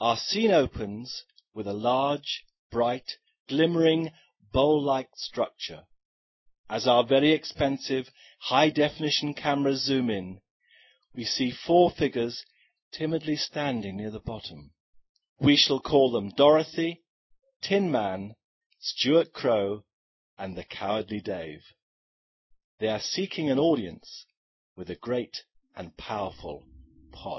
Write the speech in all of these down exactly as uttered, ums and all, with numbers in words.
our scene opens with a large, bright, glimmering, bowl-like structure. As our very expensive, high-definition cameras zoom in, we see four figures timidly standing near the bottom. We shall call them Dorothy, Tin Man, Stuart Crow, and the Cowardly Dave. They are seeking an audience with a great and powerful pod.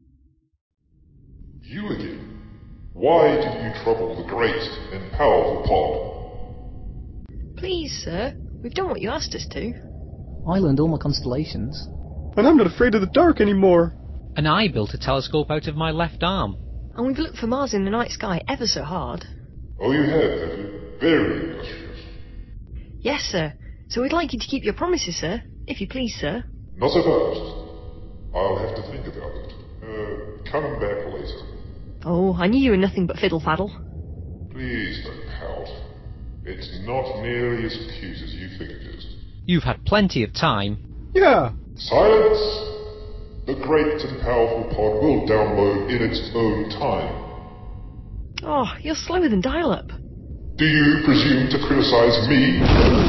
You again. Why did you trouble the great and powerful pod? Please, sir, we've done what you asked us to. I learned all my constellations. And I'm not afraid of the dark anymore. And I built a telescope out of my left arm. And we've looked for Mars in the night sky ever so hard. Oh, you have, have you? Very illustrious. Yes, sir. So we'd like you to keep your promises, sir. If you please, sir. Not so fast. I'll have to think about it. Uh, come back later. Oh, I knew you were nothing but fiddle-faddle. Please don't pout. It's not nearly as cute as you think it is. You've had plenty of time. Yeah. Silence! The great and powerful pod will download in its own time. Oh, you're slower than dial-up. Do you presume to criticize me?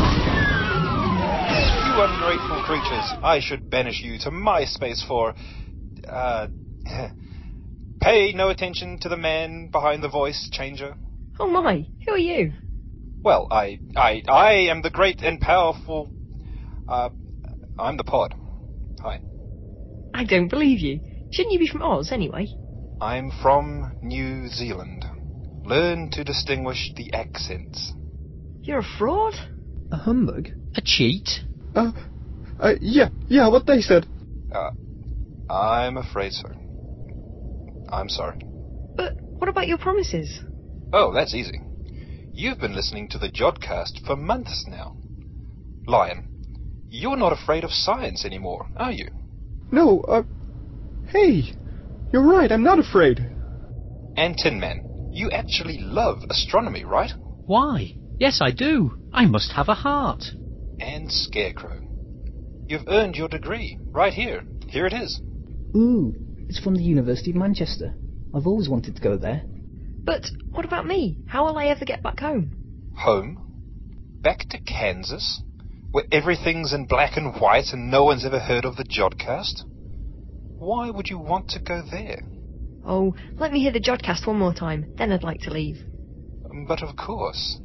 You ungrateful creatures, I should banish you to my space for... Uh... Pay no attention to the man behind the voice changer. Oh my, who are you? Well, I... I... I am the great and powerful... Uh... I'm the pod. Hi. I don't believe you. Shouldn't you be from Oz, anyway? I'm from New Zealand. Learn to distinguish the accents. You're a fraud? A humbug? A cheat? Uh, uh, yeah, yeah, what they said. Uh, I'm afraid so. I'm sorry. But what about your promises? Oh, that's easy. You've been listening to the Jodcast for months now. Lion, you're not afraid of science anymore, are you? No, uh, hey, you're right, I'm not afraid. And Tin Man, you actually love astronomy, right? Why? Yes, I do. I must have a heart. And Scarecrow. You've earned your degree, right here. Here it is. Ooh, it's from the University of Manchester. I've always wanted to go there. But what about me? How will I ever get back home? Home? Back to Kansas? Where everything's in black and white and no one's ever heard of the Jodcast? Why would you want to go there? Oh, let me hear the Jodcast one more time, then I'd like to leave. But of course.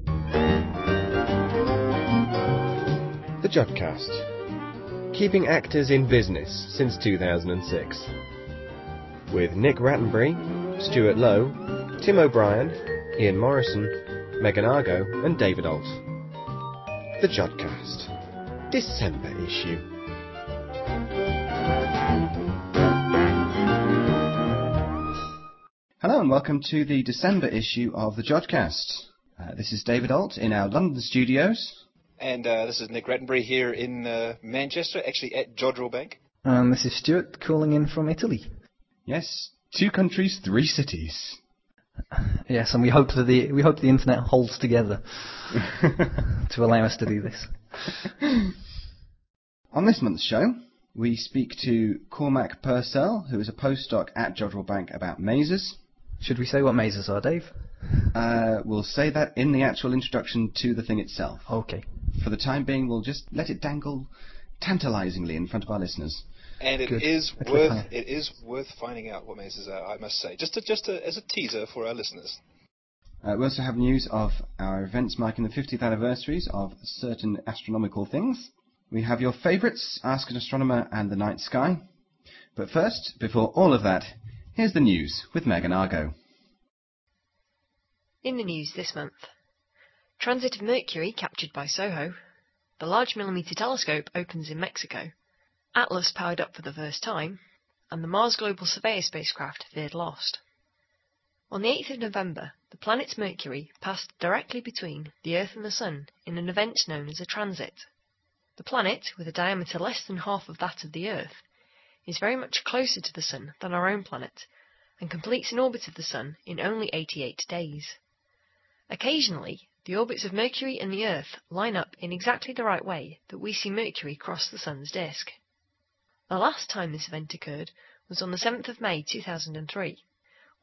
The Jodcast. Keeping actors in business since two thousand six. With Nick Rattenbury, Stuart Lowe, Tim O'Brien, Ian Morrison, Megan Argo and David Alt. The Jodcast. December issue. Hello and welcome to the December issue of the Jodcast. Uh, this is David Alt in our London studios. And uh, this is Nick Rattenbury here in uh, Manchester, actually at Jodrell Bank. And this is Stuart calling in from Italy. Yes, two countries, three cities. Yes, and we hope that the we hope the internet holds together to allow us to do this. On this month's show, we speak to Cormac Purcell, who is a postdoc at Jodrell Bank, about mazes. Should we say what mazes are, Dave? Uh, we'll say that in the actual introduction to the thing itself. Okay. For the time being, we'll just let it dangle tantalizingly in front of our listeners. And it Good. is A worth cliffhanger. it is worth finding out what mazes are, I must say. Just to, just to, as a teaser for our listeners. Uh, we also have news of our events marking the fiftieth anniversaries of certain astronomical things. We have your favourites, Ask an Astronomer and the Night Sky. But first, before all of that, here's the news with Megan Argo. In the news this month. Transit of Mercury captured by SOHO. The Large Millimeter Telescope opens in Mexico. Atlas powered up for the first time. And the Mars Global Surveyor spacecraft veered lost. On the eighth of November, the planet Mercury passed directly between the Earth and the Sun in an event known as a transit. The planet, with a diameter less than half of that of the Earth, is very much closer to the Sun than our own planet, and completes an orbit of the Sun in only eighty-eight days. Occasionally, the orbits of Mercury and the Earth line up in exactly the right way that we see Mercury cross the Sun's disk. The last time this event occurred was on the seventh of May two thousand three,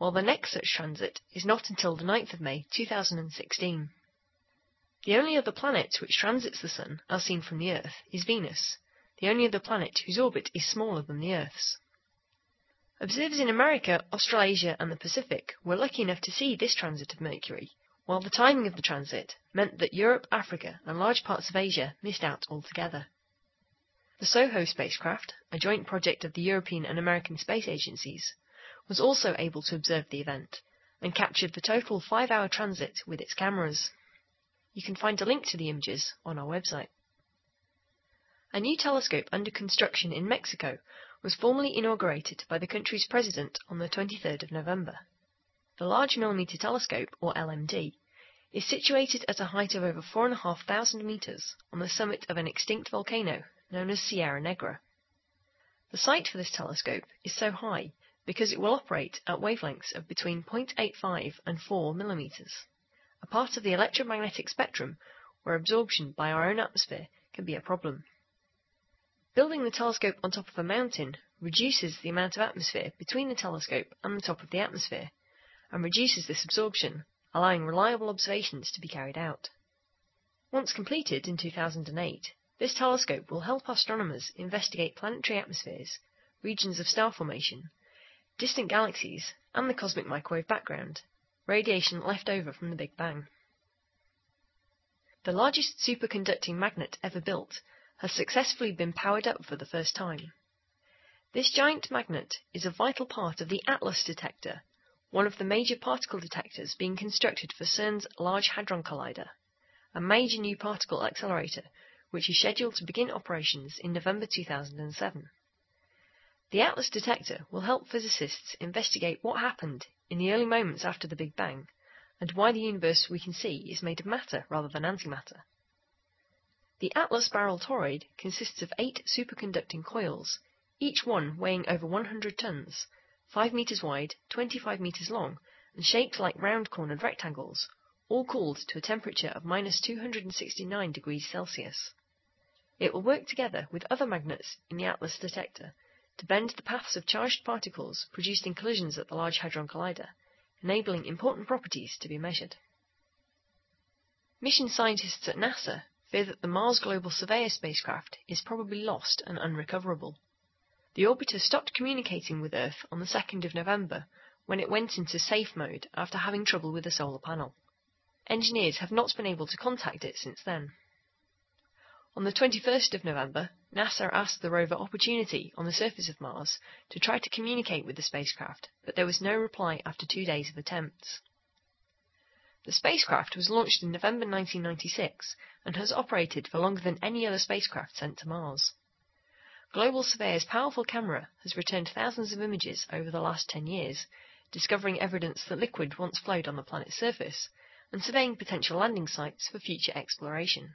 while the next such transit is not until the ninth of May two thousand sixteen. The only other planet which transits the Sun, as seen from the Earth, is Venus, the only other planet whose orbit is smaller than the Earth's. Observers in America, Australasia and the Pacific were lucky enough to see this transit of Mercury, while the timing of the transit meant that Europe, Africa and large parts of Asia missed out altogether. The SOHO spacecraft, a joint project of the European and American space agencies, was also able to observe the event, and captured the total five-hour transit with its cameras. You can find a link to the images on our website. A new telescope under construction in Mexico was formally inaugurated by the country's president on the twenty-third of November. The Large Millimeter Telescope, or L M D, is situated at a height of over four and a half thousand meters on the summit of an extinct volcano known as Sierra Negra. The site for this telescope is so high because it will operate at wavelengths of between zero point eight five and four millimeters, a part of the electromagnetic spectrum where absorption by our own atmosphere can be a problem. Building the telescope on top of a mountain reduces the amount of atmosphere between the telescope and the top of the atmosphere, and reduces this absorption, allowing reliable observations to be carried out. Once completed in two thousand eight, this telescope will help astronomers investigate planetary atmospheres, regions of star formation, distant galaxies, and the cosmic microwave background, radiation left over from the Big Bang. The largest superconducting magnet ever built has successfully been powered up for the first time. This giant magnet is a vital part of the ATLAS detector, one of the major particle detectors being constructed for CERN's Large Hadron Collider, a major new particle accelerator which is scheduled to begin operations in November two thousand seven. The ATLAS detector will help physicists investigate what happened in the early moments after the Big Bang, and why the universe we can see is made of matter rather than antimatter. The ATLAS barrel toroid consists of eight superconducting coils, each one weighing over one hundred tons, five meters wide, twenty-five meters long, and shaped like round-cornered rectangles, all cooled to a temperature of minus two hundred sixty-nine degrees Celsius. It will work together with other magnets in the ATLAS detector to bend the paths of charged particles produced in collisions at the Large Hadron Collider, enabling important properties to be measured. Mission scientists at NASA fear that the Mars Global Surveyor spacecraft is probably lost and unrecoverable. The orbiter stopped communicating with Earth on the second of November, when it went into safe mode after having trouble with the solar panel. Engineers have not been able to contact it since then. On the twenty-first of November, NASA asked the rover Opportunity on the surface of Mars to try to communicate with the spacecraft, but there was no reply after two days of attempts. The spacecraft was launched in November nineteen ninety-six and has operated for longer than any other spacecraft sent to Mars. Global Surveyor's powerful camera has returned thousands of images over the last ten years, discovering evidence that liquid once flowed on the planet's surface, and surveying potential landing sites for future exploration.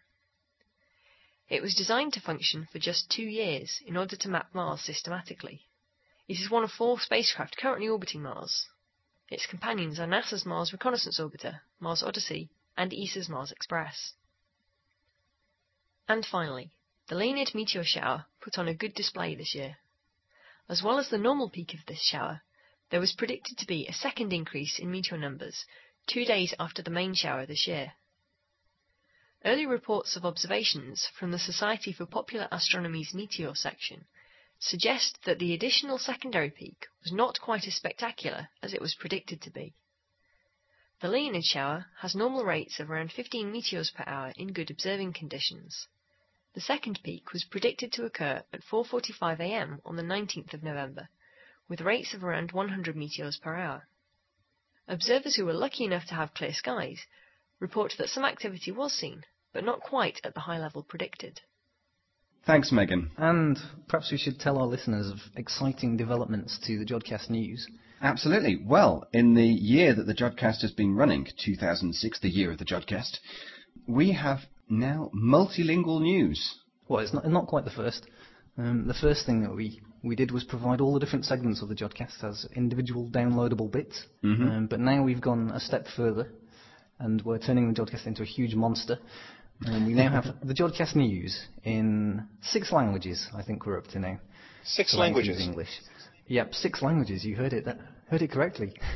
It was designed to function for just two years in order to map Mars systematically. It is one of four spacecraft currently orbiting Mars. Its companions are NASA's Mars Reconnaissance Orbiter, Mars Odyssey, and E S A's Mars Express. And finally, the Leonid meteor shower put on a good display this year. As well as the normal peak of this shower, there was predicted to be a second increase in meteor numbers two days after the main shower this year. Early reports of observations from the Society for Popular Astronomy's Meteor section suggest that the additional secondary peak was not quite as spectacular as it was predicted to be. The Leonid shower has normal rates of around fifteen meteors per hour in good observing conditions. The second peak was predicted to occur at four forty-five a m on the nineteenth of November, with rates of around one hundred meteors per hour. Observers who were lucky enough to have clear skies report that some activity was seen, but not quite at the high level predicted. Thanks, Megan. And perhaps we should tell our listeners of exciting developments to the Jodcast News. Absolutely. Well, in the year that the Jodcast has been running, two thousand six, the year of the Jodcast, we have now multilingual news. Well, it's not, not quite the first. Um, the first thing that we, we did was provide all the different segments of the Jodcast as individual downloadable bits. Mm-hmm. Um, but now we've gone a step further, and we're turning the Jodcast into a huge monster. And we now have the Jodcast News in six languages, I think we're up to now. Six So languages? English. Yep, six languages, you heard it that, heard it correctly.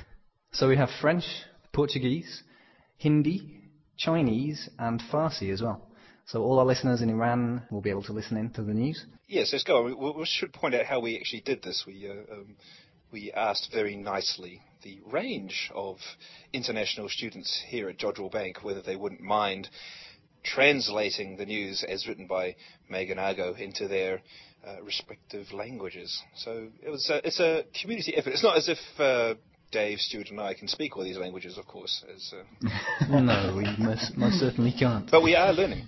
So we have French, Portuguese, Hindi, Chinese, and Farsi as well. So all our listeners in Iran will be able to listen in to the news. Yes, let's go. We, we should point out how we actually did this. We uh, um, we asked very nicely the range of international students here at Jodrell Bank whether they wouldn't mind translating the news as written by Meg and Argo into their uh, respective languages. So it was a, it's a community effort. It's not as if uh, Dave, Stuart and I can speak all these languages, of course. As, uh... no, we most, most certainly can't. But we are learning.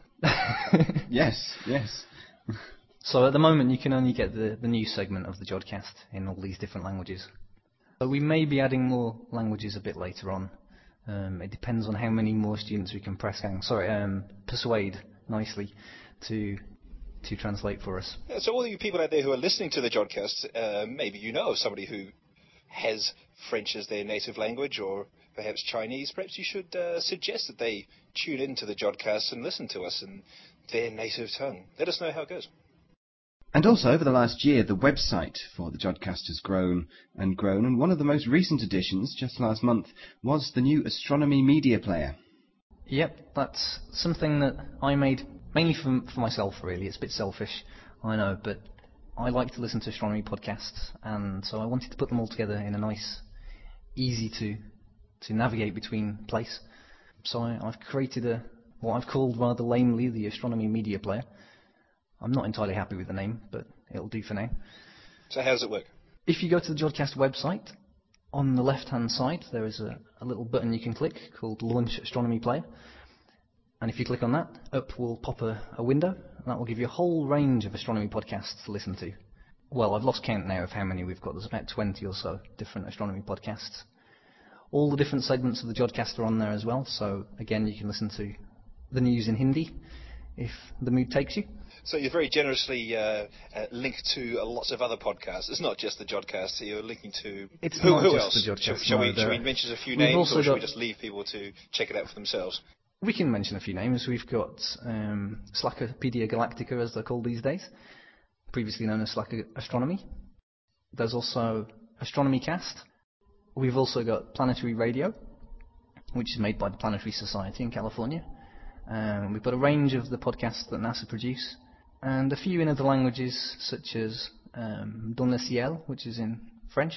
Yes, yes. So at the moment you can only get the, the news segment of the Jodcast in all these different languages. But we may be adding more languages a bit later on. Um, it depends on how many more students we can press gang, sorry, um, persuade nicely to to translate for us. Yeah, so all you people out there who are listening to the Jodcast, uh, maybe you know of somebody who has French as their native language, or perhaps Chinese. Perhaps you should uh, suggest that they tune into the Jodcast and listen to us in their native tongue. Let us know how it goes. And also, over the last year, the website for the Jodcast has grown and grown, and one of the most recent additions, just last month, was the new Astronomy Media Player. Yep, that's something that I made mainly for, for myself, really. It's a bit selfish, I know, but I like to listen to astronomy podcasts, and so I wanted to put them all together in a nice, easy to to navigate between place. So I, I've created a what I've called rather lamely the Astronomy Media Player. I'm not entirely happy with the name, but it'll do for now. So how does it work? If you go to the Jodcast website, on the left-hand side there is a, a little button you can click called Launch Astronomy Player. And if you click on that, up will pop a, a window, and that will give you a whole range of astronomy podcasts to listen to. Well, I've lost count now of how many we've got. There's about twenty or so different astronomy podcasts. All the different segments of the Jodcast are on there as well, so again you can listen to the news in Hindi if the mood takes you. So you're very generously uh, uh, linked to uh, lots of other podcasts. It's not just the Jodcast. You're linking to... It's who, not who just else? the Jodcast. Shall, shall, no, we, shall we mention a few We've names, or should got, we just leave people to check it out for themselves? We can mention a few names. We've got um, Slackopedia Galactica, as they're called these days, previously known as Slack Astronomy. There's also Astronomy Cast. We've also got Planetary Radio, which is made by the Planetary Society in California. Um, we've got a range of the podcasts that NASA produce, and a few in other languages, such as um, Dans le Ciel, which is in French,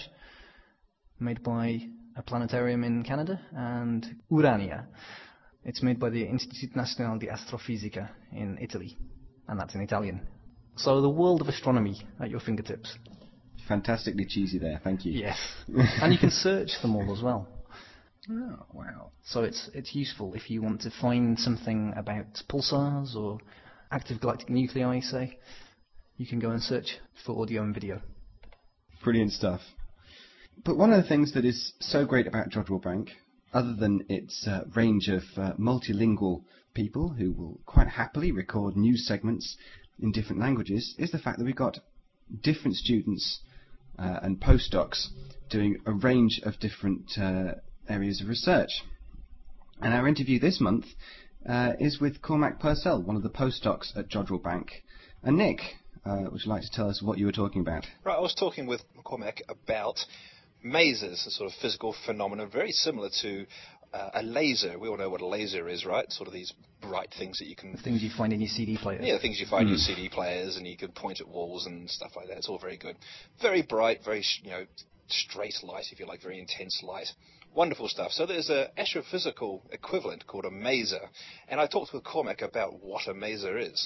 made by a planetarium in Canada, and Urania. It's made by the Institut National di Astrofisica in Italy, and that's in Italian. So the world of astronomy at your fingertips. Fantastically cheesy there, thank you. Yes. And you can search them all as well. Oh, wow. So it's it's useful if you want to find something about pulsars or active galactic nuclei, say. You can go and search for audio and video. Brilliant stuff. But one of the things that is so great about Jodrell Bank, other than its uh, range of uh, multilingual people who will quite happily record news segments in different languages, is the fact that we've got different students uh, and postdocs doing a range of different uh, areas of research. And our interview this month uh, is with Cormac Purcell, one of the postdocs at Jodrell Bank. And Nick, uh, would you like to tell us what you were talking about? Right, I was talking with Cormac about masers, a sort of physical phenomenon very similar to uh, a laser. We all know what a laser is, right? Sort of these bright things that you can... The things you find in your C D players. Yeah, the things you find mm. in your C D players, and you can point at walls and stuff like that. It's all very good. Very bright, very, you know, straight light, if you like, very intense light. Wonderful stuff. So there's an astrophysical equivalent called a maser, and I talked with Cormac about what a maser is.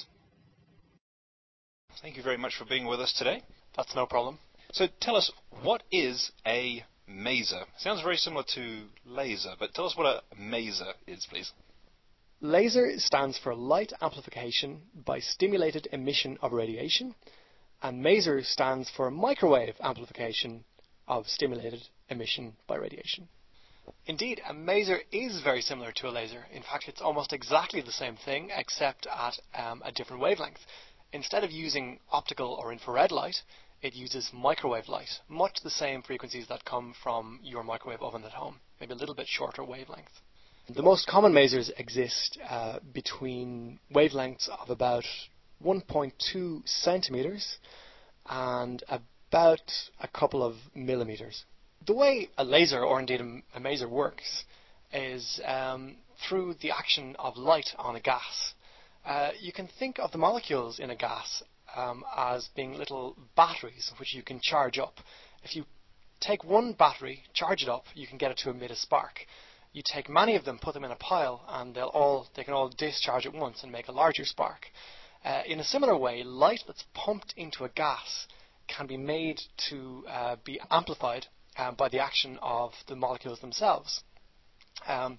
Thank you very much for being with us today. That's no problem. So tell us, what is a maser? Sounds very similar to laser, but tell us what a maser is, please. Laser stands for light amplification by stimulated emission of radiation, and maser stands for microwave amplification of stimulated emission by radiation. Indeed, a maser is very similar to a laser. In fact, it's almost exactly the same thing, except at um, a different wavelength. Instead of using optical or infrared light, it uses microwave light, much the same frequencies that come from your microwave oven at home, maybe a little bit shorter wavelength. The most common masers exist uh, between wavelengths of about one point two centimeters and about a couple of millimeters. The way a laser, or indeed a, a maser, works is um, through the action of light on a gas. Uh, you can think of the molecules in a gas um, as being little batteries which you can charge up. If you take one battery, charge it up, you can get it to emit a spark. You take many of them, put them in a pile, and they'll all they can all discharge at once and make a larger spark. Uh, in a similar way, light that's pumped into a gas can be made to uh, be amplified uh, by the action of the molecules themselves. Um,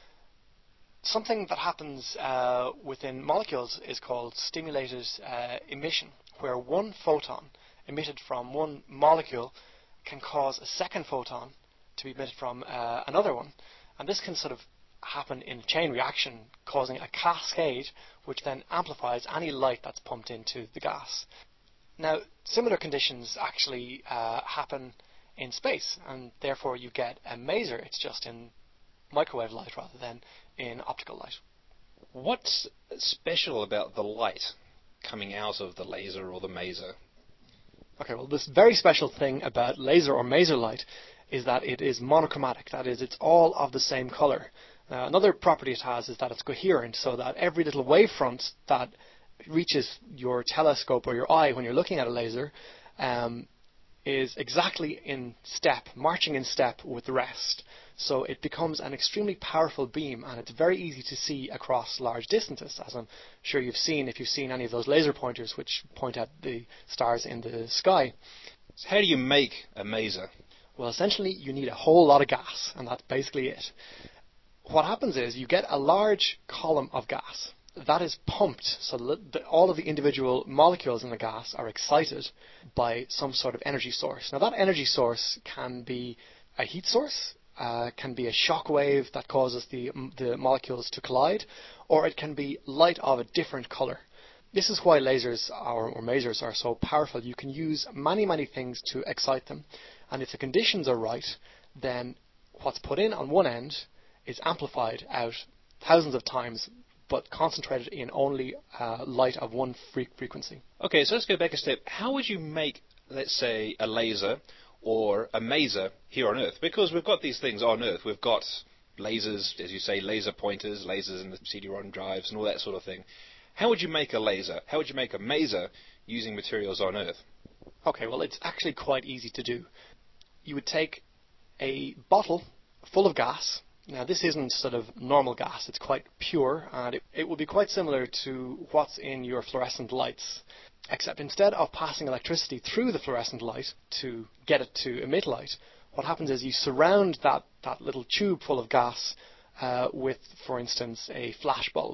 something that happens uh, within molecules is called stimulated uh, emission, where one photon emitted from one molecule can cause a second photon to be emitted from uh, another one. And this can sort of happen in a chain reaction, causing a cascade which then amplifies any light that's pumped into the gas. Now, similar conditions actually uh, happen in space, and therefore you get a maser. It's just in microwave light rather than in optical light. What's special about the light coming out of the laser or the maser? Okay, well, this very special thing about laser or maser light is that it is monochromatic. That is, it's all of the same color. Uh, another property it has is that it's coherent, so that every little wavefront that reaches your telescope or your eye when you're looking at a laser um, is exactly in step, marching in step with the rest. So it becomes an extremely powerful beam, and it's very easy to see across large distances, as I'm sure you've seen if you've seen any of those laser pointers which point at the stars in the sky. So how do you make a maser? Well, essentially you need a whole lot of gas, and that's basically it. What happens is you get a large column of gas that is pumped, so that all of the individual molecules in the gas are excited by some sort of energy source. Now, that energy source can be a heat source, uh, can be a shock wave that causes the, the molecules to collide, or it can be light of a different color. This is why lasers or, or masers are so powerful. You can use many, many things to excite them, and if the conditions are right, then what's put in on one end is amplified out thousands of times, but concentrated in only uh, light of one fre- frequency. Okay, so let's go back a step. How would you make, let's say, a laser or a maser here on Earth? Because we've got these things on Earth. We've got lasers, as you say, laser pointers, lasers in the C D ROM drives and all that sort of thing. How would you make a laser? How would you make a maser using materials on Earth? Okay, well, it's actually quite easy to do. You would take a bottle full of gas. Now, this isn't sort of normal gas. It's quite pure, and it, it will be quite similar to what's in your fluorescent lights, except instead of passing electricity through the fluorescent light to get it to emit light, what happens is you surround that, that little tube full of gas uh, with, for instance, a flash bulb.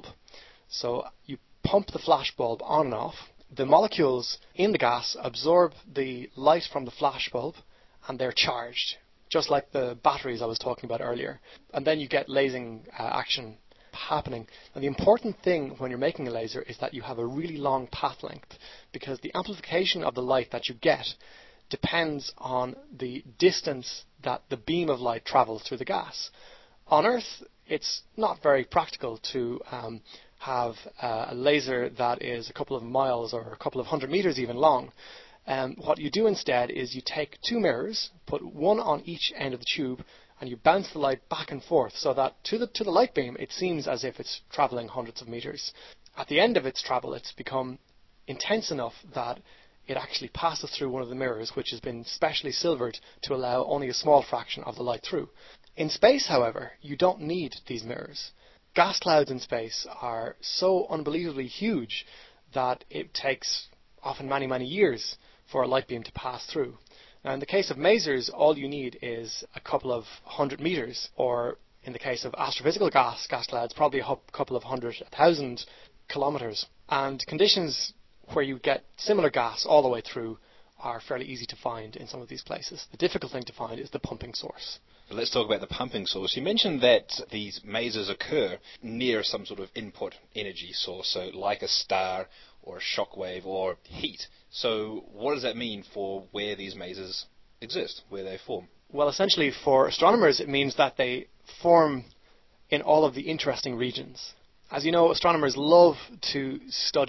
So you pump the flash bulb on and off. The molecules in the gas absorb the light from the flash bulb, and they're charged, just like the batteries I was talking about earlier. And then you get lasing uh, action happening. And the important thing when you're making a laser is that you have a really long path length, because the amplification of the light that you get depends on the distance that the beam of light travels through the gas. On Earth, it's not very practical to um, have uh, a laser that is a couple of miles or a couple of hundred meters even long. Um, what you do instead is you take two mirrors, put one on each end of the tube, and you bounce the light back and forth so that to the to the light beam it seems as if it's travelling hundreds of meters. At the end of its travel, it's become intense enough that it actually passes through one of the mirrors, which has been specially silvered to allow only a small fraction of the light through. In space, however, you don't need these mirrors. Gas clouds in space are so unbelievably huge that it takes often many, many years for a light beam to pass through. Now, in the case of masers, all you need is a couple of hundred meters, or in the case of astrophysical gas, gas clouds, probably a hu- couple of hundred, a thousand kilometers. And conditions where you get similar gas all the way through are fairly easy to find in some of these places. The difficult thing to find is the pumping source. Let's talk about the pumping source. You mentioned that these masers occur near some sort of input energy source, so like a star or a shock wave or heat. So what does that mean for where these masers exist, where they form? Well, essentially for astronomers it means that they form in all of the interesting regions. As you know, astronomers love to study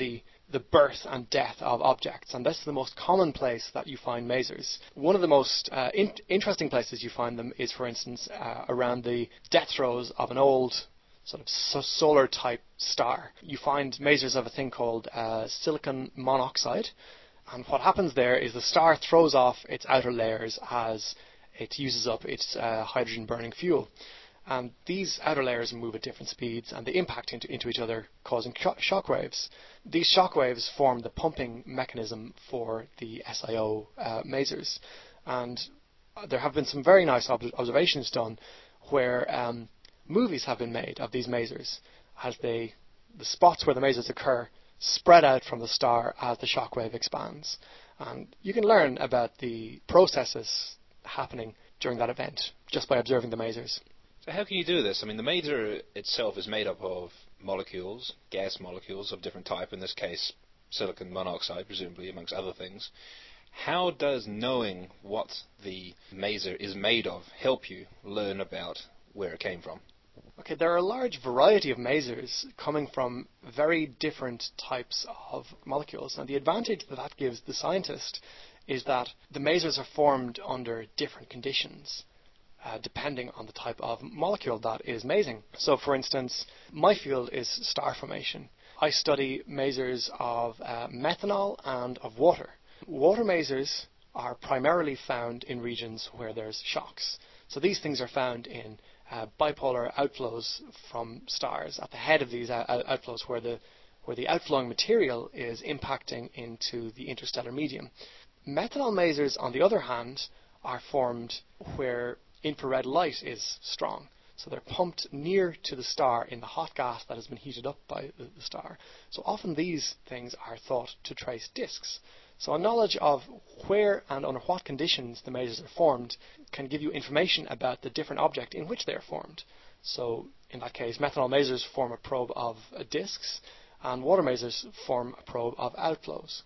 the birth and death of objects, and this is the most common place that you find masers. One of the most uh, in- interesting places you find them is, for instance, uh, around the death throes of an old sort of so- solar-type star. You find masers of a thing called uh, silicon monoxide, and what happens there is the star throws off its outer layers as it uses up its uh, hydrogen-burning fuel. And these outer layers move at different speeds, and they impact into, into each other, causing sh- shock waves. These shock waves form the pumping mechanism for the S I O uh, masers. And there have been some very nice ob- observations done where um, movies have been made of these masers, as they, the spots where the masers occur spread out from the star as the shock wave expands. And you can learn about the processes happening during that event just by observing the masers. So how can you do this? I mean, the maser itself is made up of molecules, gas molecules of different type, in this case silicon monoxide, presumably, amongst other things. How does knowing what the maser is made of help you learn about where it came from? Okay, there are a large variety of masers coming from very different types of molecules, and the advantage that that gives the scientist is that the masers are formed under different conditions, uh, depending on the type of molecule that is masing. So, for instance, my field is star formation. I study masers of uh, methanol and of water. Water masers are primarily found in regions where there's shocks. So these things are found in uh, bipolar outflows from stars at the head of these out- outflows where the where the outflowing material is impacting into the interstellar medium. Methanol masers, on the other hand, are formed where infrared light is strong. So they're pumped near to the star in the hot gas that has been heated up by the, the star. So often these things are thought to trace disks. So a knowledge of where and under what conditions the masers are formed can give you information about the different object in which they are formed. So in that case, methanol masers form a probe of uh, disks, and water masers form a probe of outflows.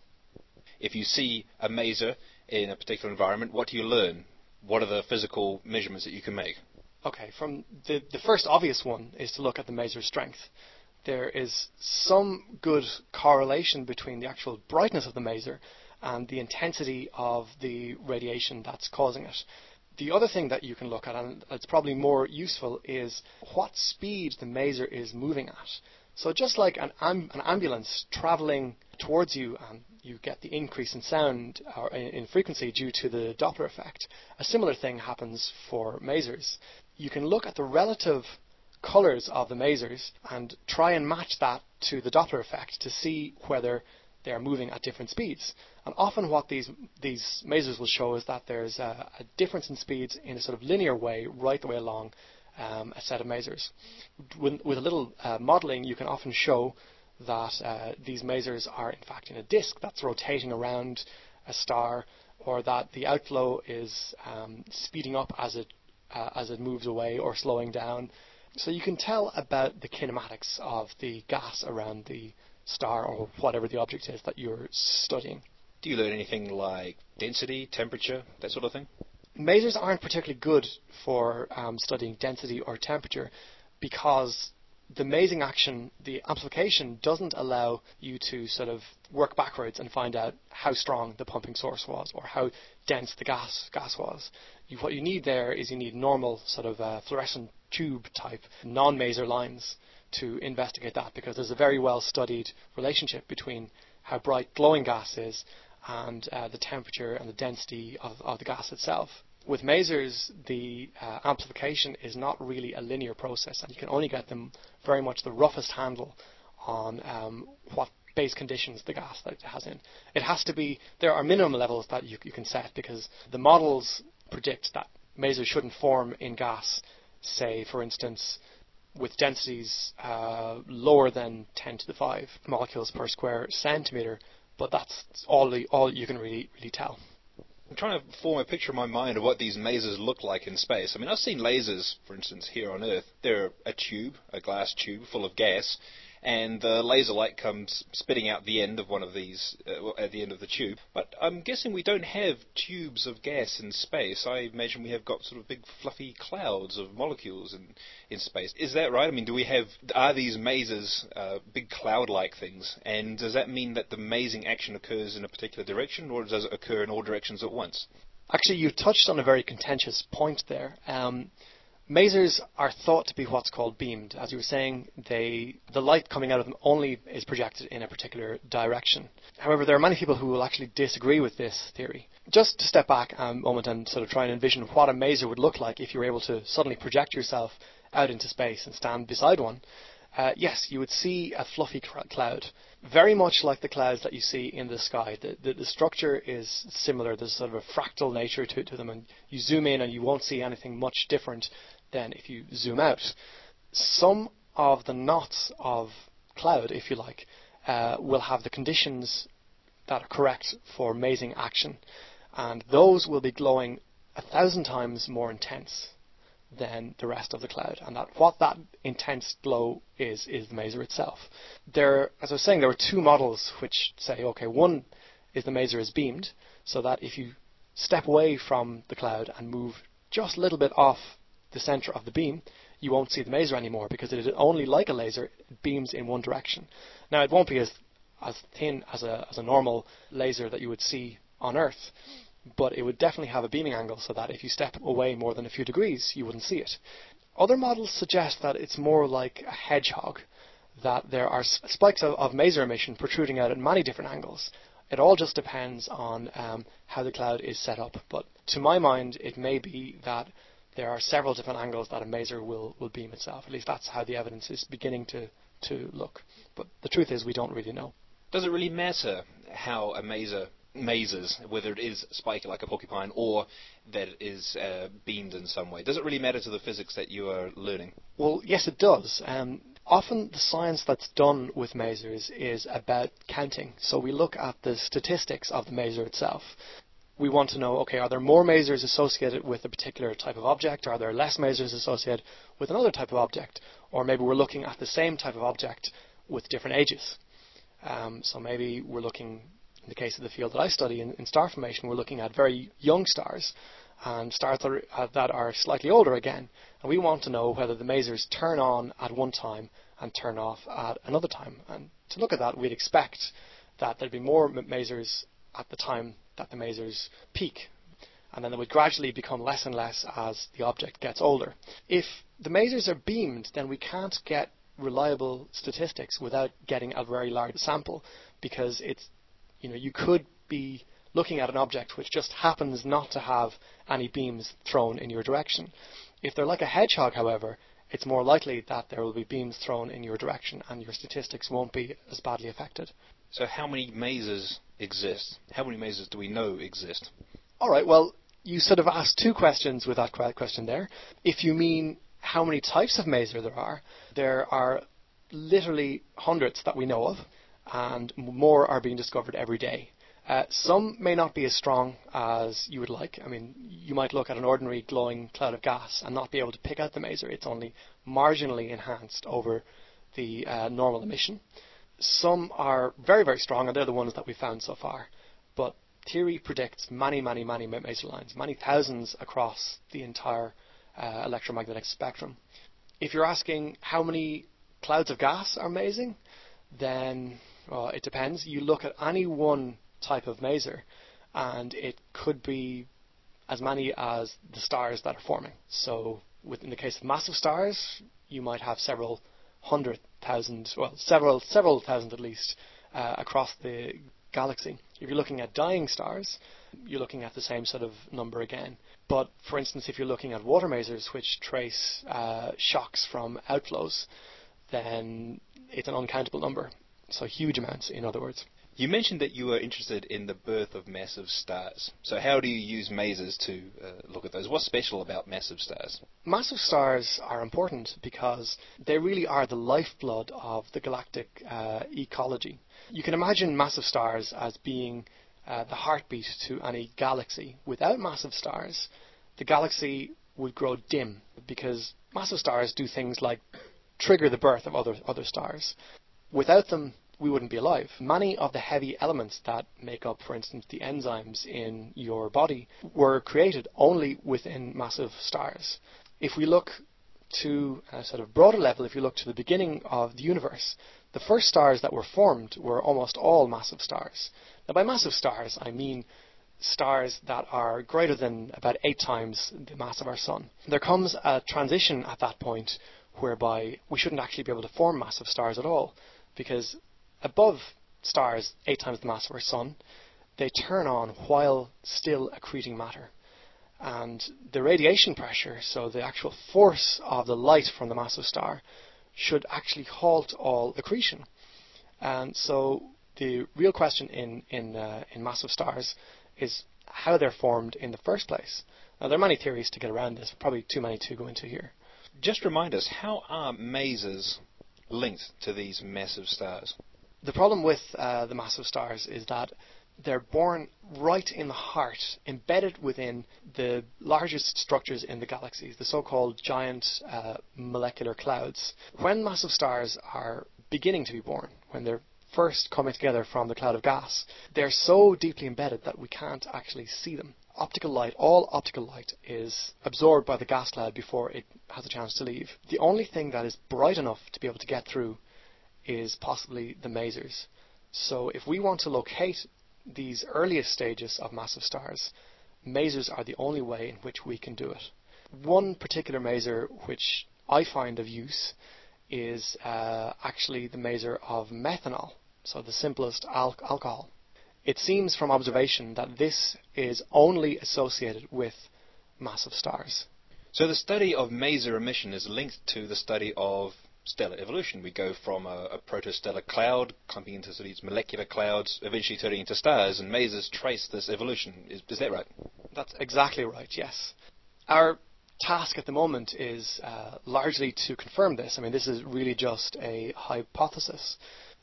If you see a maser in a particular environment, what do you learn? What are the physical measurements that you can make? Okay, from the, the first obvious one is to look at the maser's strength. There is some good correlation between the actual brightness of the maser and the intensity of the radiation that's causing it. The other thing that you can look at, and it's probably more useful, is what speed the maser is moving at. So just like an, am- an ambulance travelling towards you, and you get the increase in sound or in, in frequency due to the Doppler effect, a similar thing happens for masers. You can look at the relative colours of the masers and try and match that to the Doppler effect to see whether they are moving at different speeds. And often what these these masers will show is that there's a, a difference in speeds in a sort of linear way right the way along um, a set of masers. With, with a little uh, modelling, you can often show that uh, these masers are in fact in a disk that's rotating around a star, or that the outflow is um, speeding up as it uh, as it moves away or slowing down. So you can tell about the kinematics of the gas around the star or whatever the object is that you're studying. Do you learn anything like density, temperature, that sort of thing? Masers aren't particularly good for um, studying density or temperature because the masing action, the amplification, doesn't allow you to sort of work backwards and find out how strong the pumping source was or how dense the gas gas was. You, what you need there is you need normal sort of uh, fluorescent tube type non-maser lines to investigate that, because there's a very well studied relationship between how bright glowing gas is and uh, the temperature and the density of, of the gas itself. With masers, the uh, amplification is not really a linear process, and you can only get them very much the roughest handle on um, what base conditions the gas that it has in. It has to be, there are minimum levels that you, you can set, because the models predict that masers shouldn't form in gas, say, for instance, with densities uh, lower than ten to the five molecules per square centimetre, but that's all the, all you can really really tell. I'm trying to form a picture in my mind of what these masers look like in space. I mean, I've seen lasers, for instance, here on Earth. They're a tube, a glass tube full of gas, and the laser light comes spitting out the end of one of these, uh, well, at the end of the tube. But I'm guessing we don't have tubes of gas in space. I imagine we have got sort of big fluffy clouds of molecules in, in space. Is that right? I mean, do we have, are these masers uh, big cloud-like things? And does that mean that the masing action occurs in a particular direction, or does it occur in all directions at once? Actually, you touched on a very contentious point there. Um, masers are thought to be what's called beamed. As you were saying, they, the light coming out of them only is projected in a particular direction. However, there are many people who will actually disagree with this theory. Just to step back a moment and sort of try and envision what a maser would look like if you were able to suddenly project yourself out into space and stand beside one. Uh, yes, you would see a fluffy cloud, very much like the clouds that you see in the sky. The, the, the structure is similar. There's sort of a fractal nature to, to them, and you zoom in and you won't see anything much different than if you zoom out. Some of the knots of cloud, if you like, uh, will have the conditions that are correct for masing action, and those will be glowing a thousand times more intense than the rest of the cloud, and that what that intense glow is is the maser itself. There, as I was saying, there are two models which say, okay, one is the maser is beamed, so that if you step away from the cloud and move just a little bit off the center of the beam, you won't see the maser anymore, because it is only like a laser, it beams in one direction. Now, it won't be as as thin as a as a normal laser that you would see on Earth, but it would definitely have a beaming angle, so that if you step away more than a few degrees, you wouldn't see it. Other models suggest that it's more like a hedgehog, that there are spikes of, of maser emission protruding out at many different angles. It all just depends on um, how the cloud is set up. But to my mind, it may be that there are several different angles that a maser will, will beam itself. At least that's how the evidence is beginning to, to look. But the truth is, we don't really know. Does it really matter how a maser masers, whether it is spiky like a porcupine or that it is uh, beamed in some way? Does it really matter to the physics that you are learning? Well, yes, it does. Um, often the science that's done with masers is about counting. So we look at the statistics of the maser itself. We want to know, okay, are there more masers associated with a particular type of object? Are there less masers associated with another type of object? Or maybe we're looking at the same type of object with different ages. Um, so maybe we're looking, in the case of the field that I study in, in star formation, we're looking at very young stars and stars that are, uh, that are slightly older again. And we want to know whether the masers turn on at one time and turn off at another time. And to look at that, we'd expect that there'd be more m- masers at the time that the masers peak. And then they would gradually become less and less as the object gets older. If the masers are beamed, then we can't get reliable statistics without getting a very large sample, because it's, you know, you could be looking at an object which just happens not to have any beams thrown in your direction. If they're like a hedgehog, however, it's more likely that there will be beams thrown in your direction and your statistics won't be as badly affected. So how many masers exist? How many masers do we know exist? All right, well, you sort of asked two questions with that question there. If you mean how many types of maser there are, there are literally hundreds that we know of, and more are being discovered every day. Uh, some may not be as strong as you would like. I mean, you might look at an ordinary glowing cloud of gas and not be able to pick out the maser. It's only marginally enhanced over the uh, normal emission. Some are very, very strong, and they're the ones that we've found so far. But theory predicts many, many, many maser lines, many thousands across the entire uh, electromagnetic spectrum. If you're asking how many clouds of gas are masing, then well, it depends. You look at any one type of maser, and it could be as many as the stars that are forming. So within the case of massive stars, you might have several hundred thousand, well, several several thousand at least, uh, across the galaxy. If you're looking at dying stars, you're looking at the same sort of number again. But for instance, if you're looking at water masers which trace uh, shocks from outflows, then it's an uncountable number. So huge amounts, in other words. You mentioned that you were interested in the birth of massive stars. So how do you use masers to uh, look at those? What's special about massive stars? Massive stars are important because they really are the lifeblood of the galactic uh, ecology. You can imagine massive stars as being uh, the heartbeat to any galaxy. Without massive stars, the galaxy would grow dim, because massive stars do things like trigger the birth of other other stars. Without them, we wouldn't be alive. Many of the heavy elements that make up, for instance, the enzymes in your body were created only within massive stars. If we look to a sort of broader level, if you look to the beginning of the universe, the first stars that were formed were almost all massive stars. Now, by massive stars, I mean stars that are greater than about eight times the mass of our sun. There comes a transition at that point whereby we shouldn't actually be able to form massive stars at all, because above stars eight times the mass of our sun, they turn on while still accreting matter. And the radiation pressure, so the actual force of the light from the massive star, should actually halt all accretion. And so the real question in, in, uh, in massive stars is how they're formed in the first place. Now, there are many theories to get around this, probably too many to go into here. Just remind us, how are masers linked to these massive stars? The problem with uh, the massive stars is that they're born right in the heart, embedded within the largest structures in the galaxies, the so-called giant uh, molecular clouds. When massive stars are beginning to be born, when they're first coming together from the cloud of gas, they're so deeply embedded that we can't actually see them. Optical light, all optical light is absorbed by the gas cloud before it has a chance to leave. The only thing that is bright enough to be able to get through is possibly the masers. So if we want to locate these earliest stages of massive stars, masers are the only way in which we can do it. One particular maser which I find of use is uh, actually the maser of methanol, so the simplest al- alcohol. It seems from observation that this is only associated with massive stars. So the study of maser emission is linked to the study of stellar evolution. We go from a, a protostellar cloud, clumping into sort of these molecular clouds, eventually turning into stars, and masers trace this evolution. Is, is that right? That's exactly right, yes. Our task at the moment is uh, largely to confirm this. I mean, this is really just a hypothesis.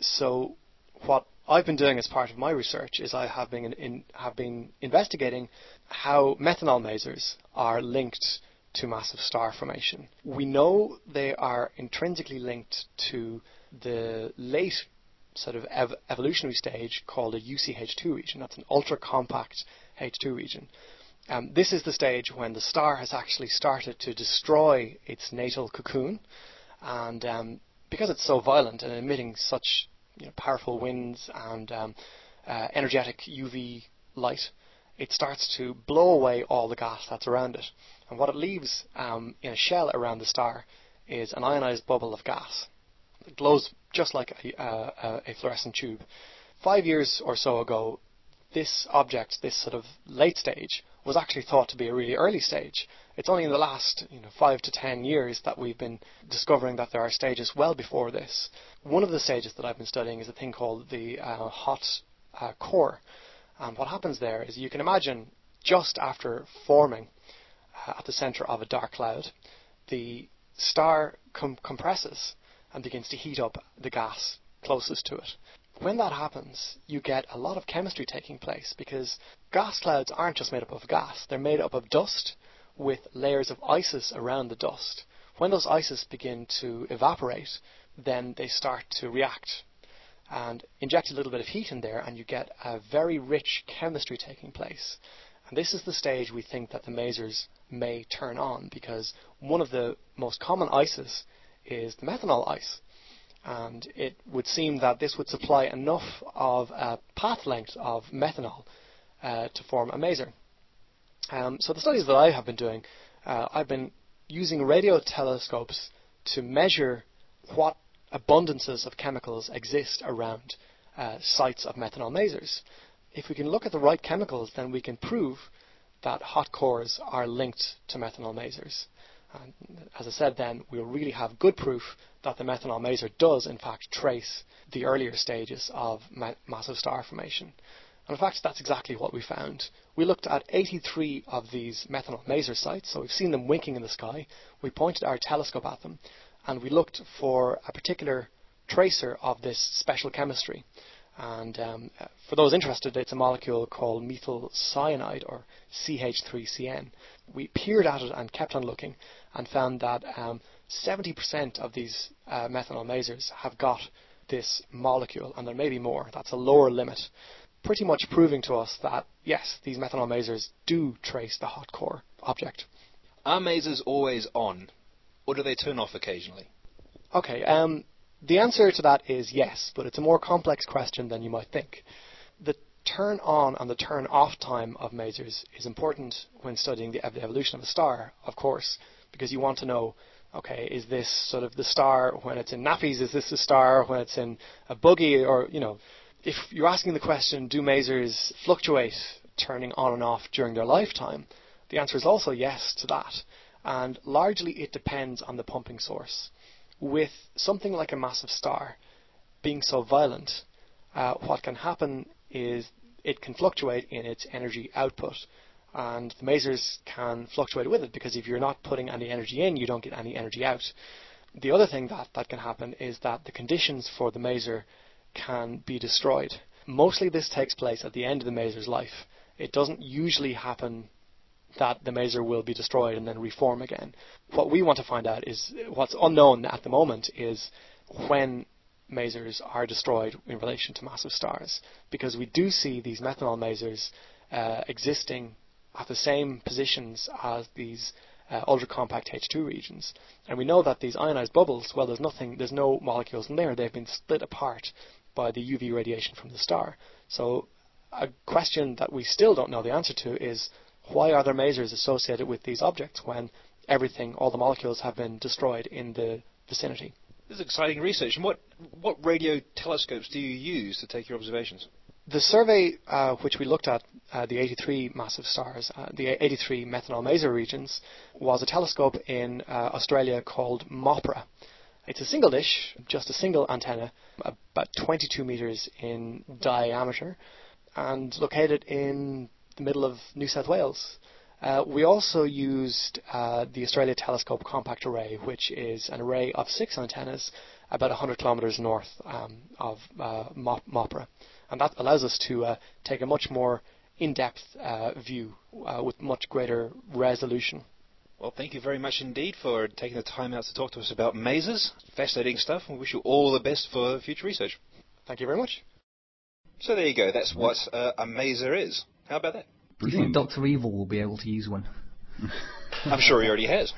So what I've been doing as part of my research is I have been, in, in, have been investigating how methanol masers are linked to massive star formation. We know they are intrinsically linked to the late sort of ev- evolutionary stage called a U C H two region. That's an ultra-compact H two region. Um, this is the stage when the star has actually started to destroy its natal cocoon, and um, because it's so violent and emitting such you know, powerful winds and um, uh, energetic U V light, it starts to blow away all the gas that's around it. And what it leaves um, in a shell around the star is an ionized bubble of gas. It glows just like a, uh, a fluorescent tube. Five years or so ago, this object, this sort of late stage, was actually thought to be a really early stage. It's only in the last you know, five to ten years that we've been discovering that there are stages well before this. One of the stages that I've been studying is a thing called the uh, hot uh, core. And what happens there is you can imagine just after forming uh, at the center of a dark cloud, the star com- compresses and begins to heat up the gas closest to it. When that happens, you get a lot of chemistry taking place because gas clouds aren't just made up of gas. They're made up of dust with layers of ices around the dust. When those ices begin to evaporate, then they start to react. And inject a little bit of heat in there and you get a very rich chemistry taking place. And this is the stage we think that the masers may turn on, because one of the most common ices is the methanol ice. And it would seem that this would supply enough of a path length of methanol uh, to form a maser. Um, so the studies that I have been doing, uh, I've been using radio telescopes to measure what abundances of chemicals exist around uh, sites of methanol masers. If we can look at the right chemicals, then we can prove that hot cores are linked to methanol masers. And as I said then, we'll really have good proof that the methanol maser does in fact trace the earlier stages of ma- massive star formation. And in fact, that's exactly what we found. We looked at eighty-three of these methanol maser sites, so we've seen them winking in the sky. We pointed our telescope at them, and we looked for a particular tracer of this special chemistry. And um, for those interested, it's a molecule called methyl cyanide, or C H three C N. We peered at it and kept on looking and found that um, seventy percent of these uh, methanol masers have got this molecule, and there may be more. That's a lower limit, pretty much proving to us that, yes, these methanol masers do trace the hot core object. Are masers always on, or do they turn off occasionally? Okay, um, the answer to that is yes, but it's a more complex question than you might think. The turn on and the turn off time of masers is important when studying the evolution of a star, of course, because you want to know, okay, is this sort of the star when it's in nappies? Is this the star when it's in a buggy? Or, you know, if you're asking the question, do masers fluctuate turning on and off during their lifetime? The answer is also yes to that. And largely it depends on the pumping source. With something like a massive star being so violent, uh, what can happen is it can fluctuate in its energy output. And the masers can fluctuate with it, because if you're not putting any energy in, you don't get any energy out. The other thing that, that can happen is that the conditions for the maser can be destroyed. Mostly this takes place at the end of the maser's life. It doesn't usually happen that the maser will be destroyed and then reform again. What we want to find out is, what's unknown at the moment is when masers are destroyed in relation to massive stars, because we do see these methanol masers uh, existing at the same positions as these uh, ultra-compact H two regions, and we know that these ionized bubbles, well, there's nothing, there's no molecules in there. They've been split apart by the U V radiation from the star. So a question that we still don't know the answer to is, why are there masers associated with these objects when everything, all the molecules, have been destroyed in the vicinity? This is exciting research. And what, what radio telescopes do you use to take your observations? The survey uh, which we looked at, uh, the eighty-three massive stars, uh, the eighty-three methanol maser regions, was a telescope in uh, Australia called MOPRA. It's a single dish, just a single antenna, about twenty-two meters in diameter, and located in the middle of New South Wales. Uh, we also used uh, the Australia Telescope Compact Array, which is an array of six antennas about one hundred kilometres north um, of uh, MOPRA. And that allows us to uh, take a much more in-depth uh, view uh, with much greater resolution. Well, thank you very much indeed for taking the time out to talk to us about masers. Fascinating stuff, and we wish you all the best for future research. Thank you very much. So there you go. That's what uh, a maser is. How about that? Do you think Doctor Evil will be able to use one? I'm sure he already has.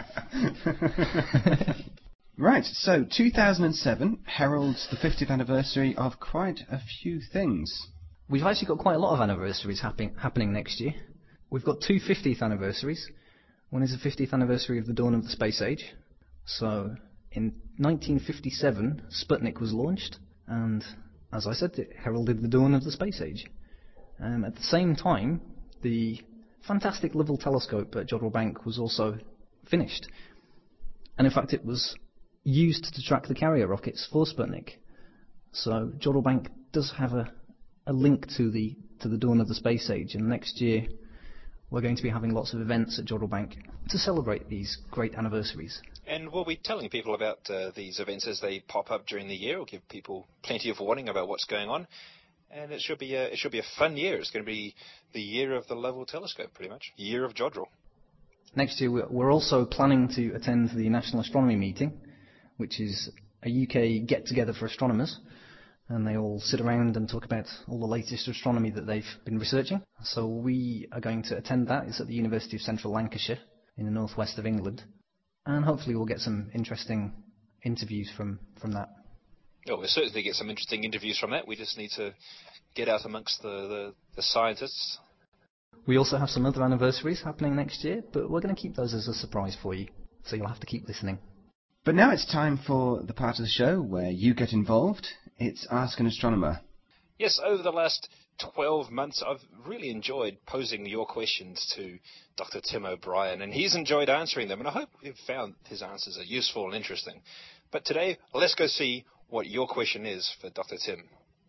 Right, so two thousand seven heralds the fiftieth anniversary of quite a few things. We've actually got quite a lot of anniversaries happen- happening next year. We've got two fiftieth anniversaries. One is the fiftieth anniversary of the dawn of the space age. So, in nineteen fifty-seven, Sputnik was launched, and, as I said, it heralded the dawn of the space age. Um, at the same time, the fantastic Lovell telescope at Jodrell Bank was also finished. And in fact, it was used to track the carrier rockets for Sputnik. So Jodrell Bank does have a, a link to the to the dawn of the space age, and next year we're going to be having lots of events at Jodrell Bank to celebrate these great anniversaries. And we'll be telling people about uh, these events as they pop up during the year. We'll give people plenty of warning about what's going on. And it should be a, it should be a fun year. It's going to be the year of the Lovell telescope, pretty much. Year of Jodrell. Next year we're also planning to attend the National Astronomy Meeting, which is a U K get-together for astronomers. And they all sit around and talk about all the latest astronomy that they've been researching. So we are going to attend that. It's at the University of Central Lancashire in the northwest of England. And hopefully we'll get some interesting interviews from, from that. Oh, we'll certainly get some interesting interviews from that. We just need to get out amongst the, the, the scientists. We also have some other anniversaries happening next year, but we're going to keep those as a surprise for you. So you'll have to keep listening. But now it's time for the part of the show where you get involved. It's Ask an Astronomer. Yes, over the last twelve months, I've really enjoyed posing your questions to Doctor Tim O'Brien, and he's enjoyed answering them, and I hope you've found his answers are useful and interesting. But today, let's go see what your question is for Doctor Tim.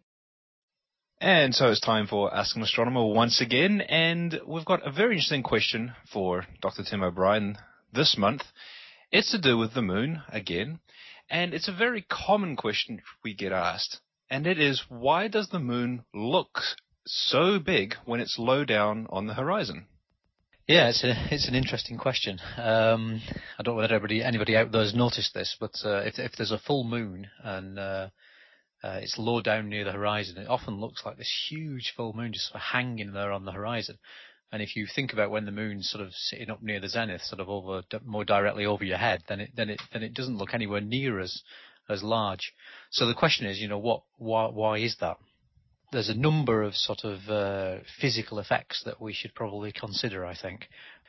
And so it's time for Ask an Astronomer once again, and we've got a very interesting question for Doctor Tim O'Brien this month. It's to do with the moon, again, and it's a very common question we get asked, and it is, why does the moon look so big when it's low down on the horizon? Yeah, it's, a, it's an interesting question. Um, I don't know whether anybody, anybody out there has noticed this, but uh, if, if there's a full moon and uh, Uh, it's low down near the horizon. It often looks like this huge full moon just sort of hanging there on the horizon. And if you think about when the moon's sort of sitting up near the zenith, sort of over more directly over your head, then it then it then it doesn't look anywhere near as as large. So the question is, you know, what why why is that? There's a number of sort of uh, physical effects that we should probably consider, I think.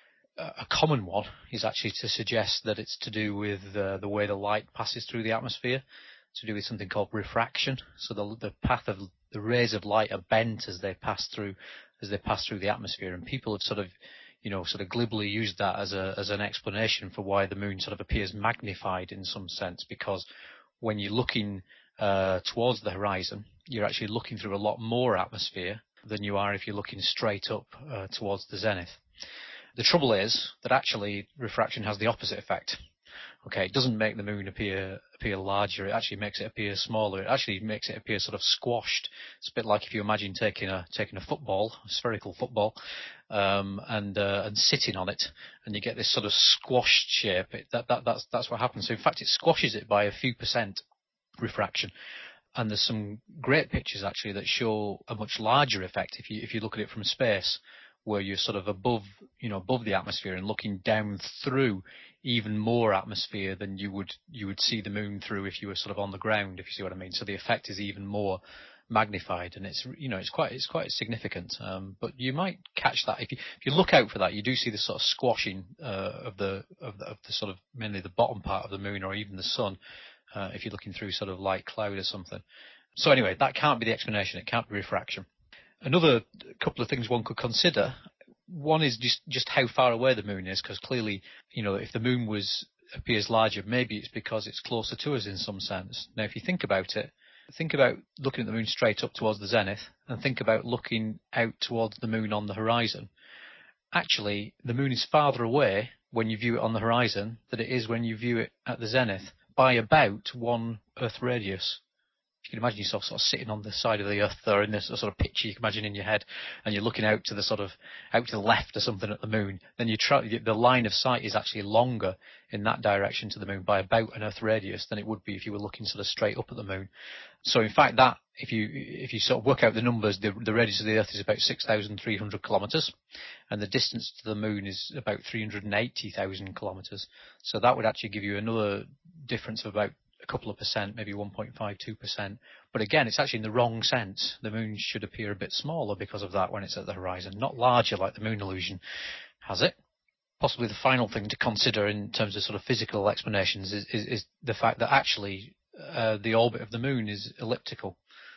A common one is actually to suggest that it's to do with uh, the way the light passes through the atmosphere, to do with something called refraction. So the the path of the rays of light are bent as they pass through as they pass through the atmosphere, and people have sort of, you know, sort of glibly used that as a as an explanation for why the moon sort of appears magnified in some sense, because when you're looking uh, towards the horizon, you're actually looking through a lot more atmosphere than you are if you're looking straight up uh, towards the zenith. The trouble is that actually refraction has the opposite effect. Okay, it doesn't make the moon appear appear larger. It actually makes it appear smaller. It actually makes it appear sort of squashed. It's a bit like if you imagine taking a taking a football, a spherical football, um, and uh, and sitting on it, and you get this sort of squashed shape. It, that that that's that's what happens. So in fact, it squashes it by a few percent refraction. And there's some great pictures actually that show a much larger effect if you if you look at it from space, where you're sort of above, you know, above the atmosphere and looking down through even more atmosphere than you would you would see the moon through if you were sort of on the ground, if you see what I mean. So the effect is even more magnified, and it's, you know, it's quite it's quite significant. Um, but you might catch that if you if you look out for that, you do see this sort of squashing uh, of the of the of the sort of mainly the bottom part of the moon or even the sun, uh, if you're looking through sort of light cloud or something. So anyway, that can't be the explanation. It can't be refraction. Another couple of things one could consider. One is just, just how far away the moon is, because clearly, you know, if the moon was appears larger, maybe it's because it's closer to us in some sense. Now, if you think about it, think about looking at the moon straight up towards the zenith, and think about looking out towards the moon on the horizon. Actually, the moon is farther away when you view it on the horizon than it is when you view it at the zenith, by about one Earth radius. You can imagine yourself sort of sitting on the side of the earth or in this sort of picture you can imagine in your head, and you're looking out to the sort of out to the left or something at the moon. Then you try, the line of sight is actually longer in that direction to the moon by about an Earth radius than it would be if you were looking sort of straight up at the moon. So in fact, that if you if you sort of work out the numbers, the, the radius of the Earth is about six thousand three hundred kilometres, and the distance to the moon is about three hundred eighty thousand kilometres. So that would actually give you another difference of about a couple of percent, maybe one point five two percent. But again, it's actually in the wrong sense. The moon should appear a bit smaller because of that when it's at the horizon, not larger like the moon illusion has it. Possibly the final thing to consider in terms of sort of physical explanations is, is, is the fact that actually uh, the orbit of the moon is elliptical.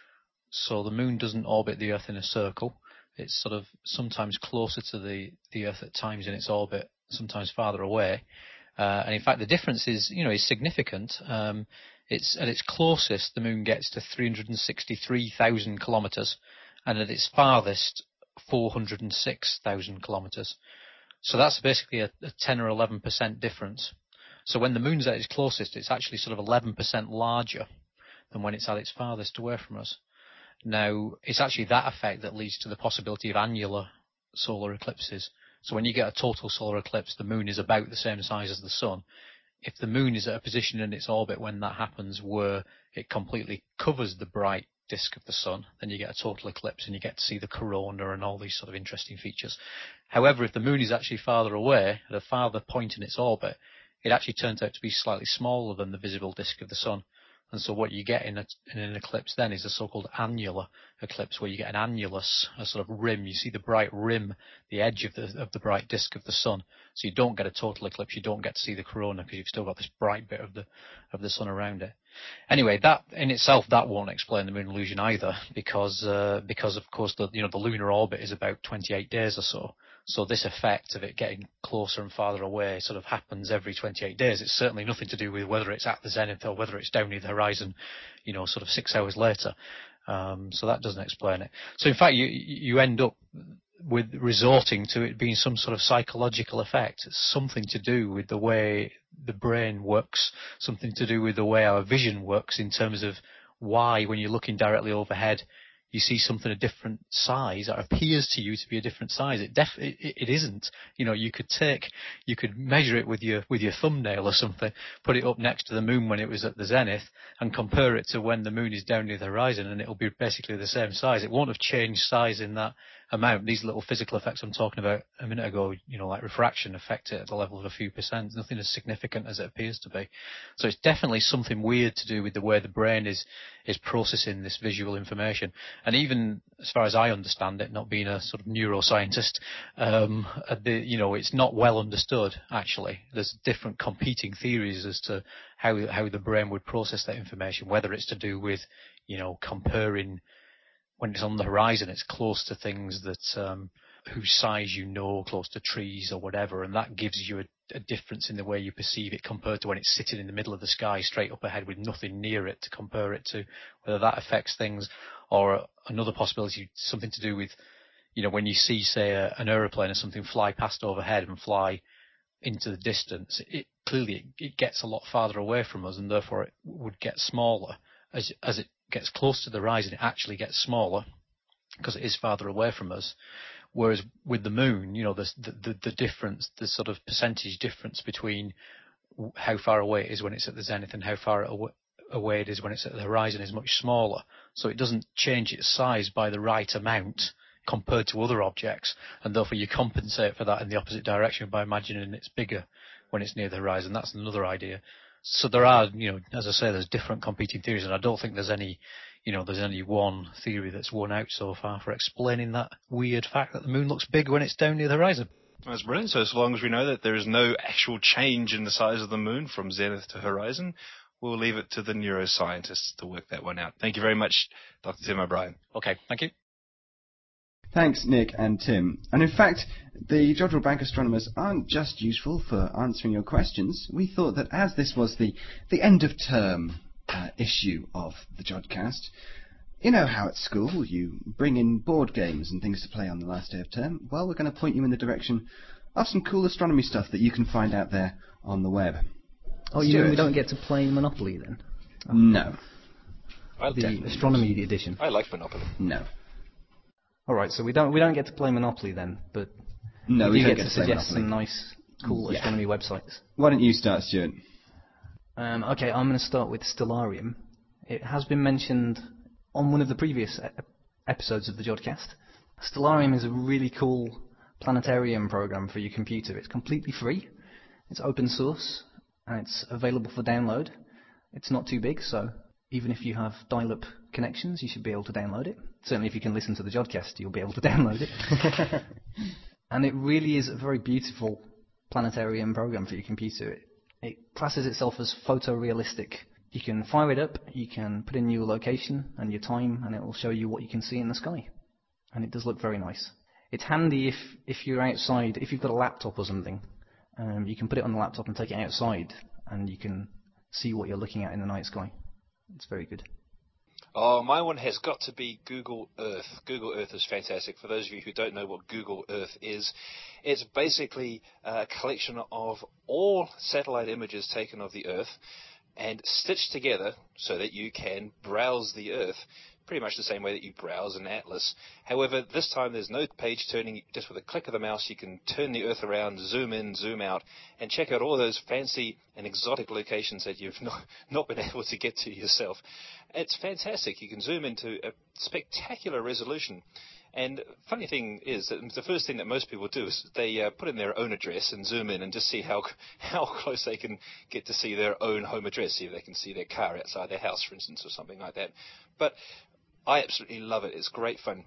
So the moon doesn't orbit the Earth in a circle. It's sort of sometimes closer to the, the Earth at times in its orbit, sometimes farther away. Uh, and in fact, the difference is, you know, is significant. Um, it's at its closest, the moon gets to three hundred sixty-three thousand kilometres, and at its farthest, four hundred six thousand kilometres. So that's basically a, a ten or eleven percent difference. So when the moon's at its closest, it's actually sort of eleven percent larger than when it's at its farthest away from us. Now, it's actually that effect that leads to the possibility of annular solar eclipses. So when you get a total solar eclipse, the moon is about the same size as the sun. If the moon is at a position in its orbit when that happens where it completely covers the bright disk of the sun, then you get a total eclipse and you get to see the corona and all these sort of interesting features. However, if the moon is actually farther away, at a farther point in its orbit, it actually turns out to be slightly smaller than the visible disk of the sun. And so what you get in, a, in an eclipse then is a so-called annular eclipse, where you get an annulus, a sort of rim. You see the bright rim, the edge of the of the bright disk of the sun. So you don't get a total eclipse. You don't get to see the corona because you've still got this bright bit of the of the sun around it. Anyway, that in itself, that won't explain the moon illusion either, because uh, because of course the you know the lunar orbit is about twenty-eight days or so. So this effect of it getting closer and farther away sort of happens every twenty-eight days. It's certainly nothing to do with whether it's at the zenith or whether it's down near the horizon, you know, sort of six hours later. Um, so that doesn't explain it. So in fact, you you end up with resorting to it being some sort of psychological effect. It's something to do with the way the brain works, something to do with the way our vision works in terms of why, when you're looking directly overhead, you you see something a different size, or appears to you to be a different size. It def it, it isn't. You know, you could take, you could measure it with your with your thumbnail or something, put it up next to the moon when it was at the zenith, and compare it to when the moon is down near the horizon, and it'll be basically the same size. It won't have changed size in that amount. These little physical effects I'm talking about a minute ago, you know, like refraction, affect it at the level of a few percent. Nothing as significant as it appears to be. So it's definitely something weird to do with the way the brain is is processing this visual information. And even as far as I understand it, not being a sort of neuroscientist, um, the, you know, it's not well understood, actually. There's different competing theories as to how how the brain would process that information, whether it's to do with, you know, comparing when it's on the horizon, it's close to things that um, whose size you know, close to trees or whatever, and that gives you a, a difference in the way you perceive it compared to when it's sitting in the middle of the sky straight up ahead with nothing near it to compare it to, whether that affects things. Or another possibility, something to do with, you know, when you see, say, a, an aeroplane or something fly past overhead and fly into the distance, it clearly it, it gets a lot farther away from us, and therefore it would get smaller as as it gets close to the horizon. It actually gets smaller because it is farther away from us. Whereas with the moon, you know, the, the the difference, the sort of percentage difference between how far away it is when it's at the zenith and how far away it is when it's at the horizon is much smaller. So it doesn't change its size by the right amount compared to other objects, and therefore you compensate for that in the opposite direction by imagining it's bigger when it's near the horizon. That's another idea. So there are, you know, as I say, there's different competing theories, and I don't think there's any, you know, there's only one theory that's won out so far for explaining that weird fact that the moon looks big when it's down near the horizon. That's brilliant. So as long as we know that there is no actual change in the size of the moon from zenith to horizon, we'll leave it to the neuroscientists to work that one out. Thank you very much, Doctor Tim O'Brien. Okay, thank you. Thanks, Nick and Tim. And in fact, the Jodrell Bank astronomers aren't just useful for answering your questions. We thought that as this was the, the end of term uh, issue of the Jodcast, you know how at school you bring in board games and things to play on the last day of term? Well, we're going to point you in the direction of some cool astronomy stuff that you can find out there on the web. Oh, you mean we don't get to play Monopoly then? Oh. No. I'll the astronomy edition. I like Monopoly. No. All right, so we don't we don't get to play Monopoly then, but no, we, we do don't get, get to to suggest Monopoly. some nice, cool yeah. astronomy websites. Why don't you start, Stuart? Um, okay, I'm going to start with Stellarium. It has been mentioned on one of the previous e- episodes of the Jodcast. Stellarium is a really cool planetarium program for your computer. It's completely free. It's open source, and it's available for download. It's not too big, so even if you have dial-up connections, you should be able to download it. Certainly if you can listen to the Jodcast, you'll be able to download it. And it really is a very beautiful planetarium program for your computer. It, it classes itself as photorealistic. You can fire it up, you can put in your location and your time, and it will show you what you can see in the sky. And it does look very nice. It's handy if, if you're outside, if you've got a laptop or something. Um, you can put it on the laptop and take it outside, and you can see what you're looking at in the night sky. It's very good. Oh, my one has got to be Google Earth. Google Earth is fantastic. For those of you who don't know what Google Earth is, it's basically a collection of all satellite images taken of the Earth and stitched together so that you can browse the Earth pretty much the same way that you browse an atlas. However, this time there's no page turning. Just with a click of the mouse, you can turn the Earth around, zoom in, zoom out, and check out all those fancy and exotic locations that you've not, not been able to get to yourself. It's fantastic. You can zoom into a spectacular resolution. And funny thing is that the first thing that most people do is they uh, put in their own address and zoom in and just see how how close they can get to see their own home address, see if they can see their car outside their house, for instance, or something like that. But I absolutely love it. It's great fun.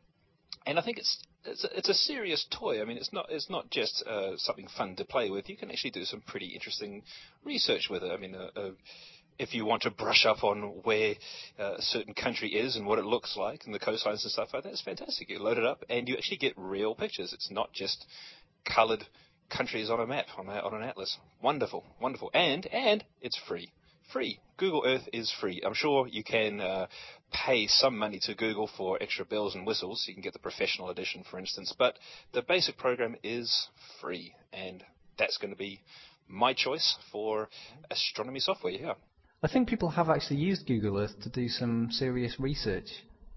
And I think it's it's a, it's a serious toy. I mean, it's not it's not just uh, something fun to play with. You can actually do some pretty interesting research with it. I mean, uh, uh, if you want to brush up on where uh, a certain country is and what it looks like and the coastlines and stuff like that, it's fantastic. You load it up and you actually get real pictures. It's not just coloured countries on a map, on, a, on an atlas. Wonderful, wonderful. And and it's free. Free. Google Earth is free. I'm sure you can uh, pay some money to Google for extra bells and whistles. You can get the professional edition, for instance. But the basic program is free. And that's going to be my choice for astronomy software, yeah. I think people have actually used Google Earth to do some serious research.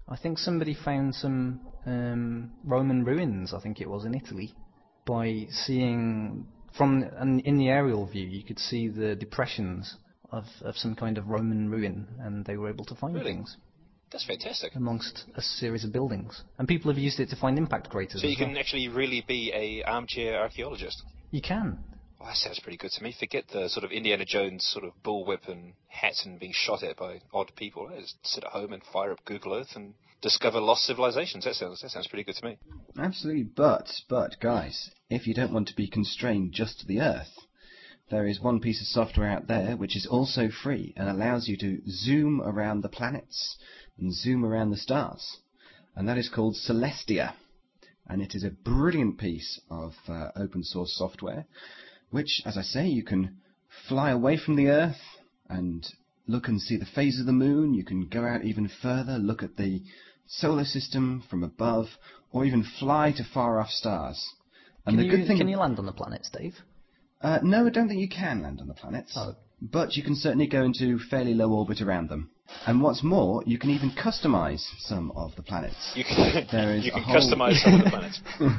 I think somebody found some um, Roman ruins, I think it was, in Italy, by seeing, from an, in the aerial view, you could see the depressions of, of some kind of Roman ruin, and they were able to find Really? things. That's fantastic. Amongst a series of buildings. And people have used it to find impact craters. So you as can well. actually really be a armchair archaeologist. You can. Well, that sounds pretty good to me. Forget the sort of Indiana Jones sort of bullwhip and hat and being shot at by odd people. I just sit at home and fire up Google Earth and discover lost civilizations. That sounds that sounds pretty good to me. Absolutely, but, but, guys, if you don't want to be constrained just to the Earth, there is one piece of software out there which is also free and allows you to zoom around the planets and zoom around the stars. And that is called Celestia. And it is a brilliant piece of uh, open source software, which, as I say, you can fly away from the Earth and look and see the phase of the moon. You can go out even further, look at the solar system from above, or even fly to far-off stars. And Can, the you, good thing can you land on the planets, Dave? Uh, no, I don't think you can land on the planets. Oh. But you can certainly go into fairly low orbit around them. And what's more, you can even customize some of the planets. You can, there is you can a whole... customize some of the planets.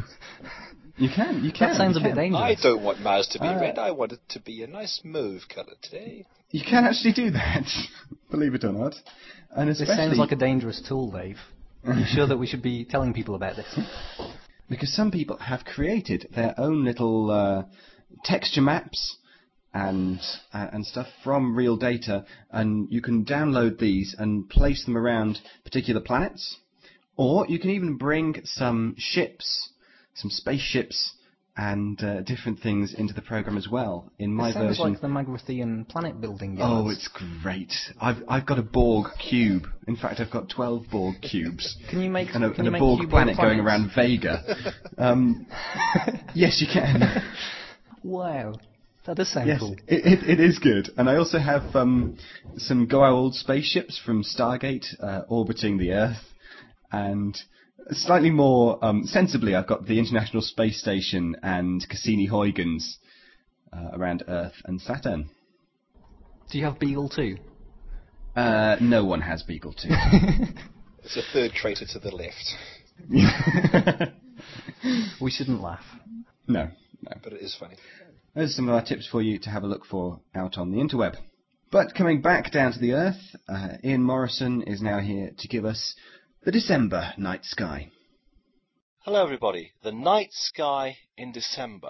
You can, you can. That sounds you a can. bit dangerous. I don't want Mars to be Uh, red. I want it to be a nice mauve colour today. You can actually do that, believe it or not. And This especially... sounds like a dangerous tool, Dave. Are you sure that we should be telling people about this? Because some people have created their own little uh, texture maps and uh, and stuff from real data, and you can download these and place them around particular planets, or you can even bring some ships, some spaceships, and uh, different things into the program as well. In my It sounds version, like the Magrathian planet building. oh, yards. it's great! I've I've got a Borg cube. In fact, I've got twelve Borg cubes. Can you make and a, can and you a make Borg cuboid planet going planets? around Vega. um, yes, you can. Wow, that does sound Yes, cool. it, it, it is good. And I also have um, some Goa'uld spaceships from Stargate uh, orbiting the Earth. And slightly more um, sensibly, I've got the International Space Station and Cassini-Huygens uh, around Earth and Saturn. Do you have Beagle too? Uh, no one has Beagle two. It's a third traitor to the left. We shouldn't laugh. No, no. But it is funny. Those are some of our tips for you to have a look for out on the interweb. But coming back down to the Earth, uh, Ian Morrison is now here to give us the December night sky. Hello everybody, the night sky in December.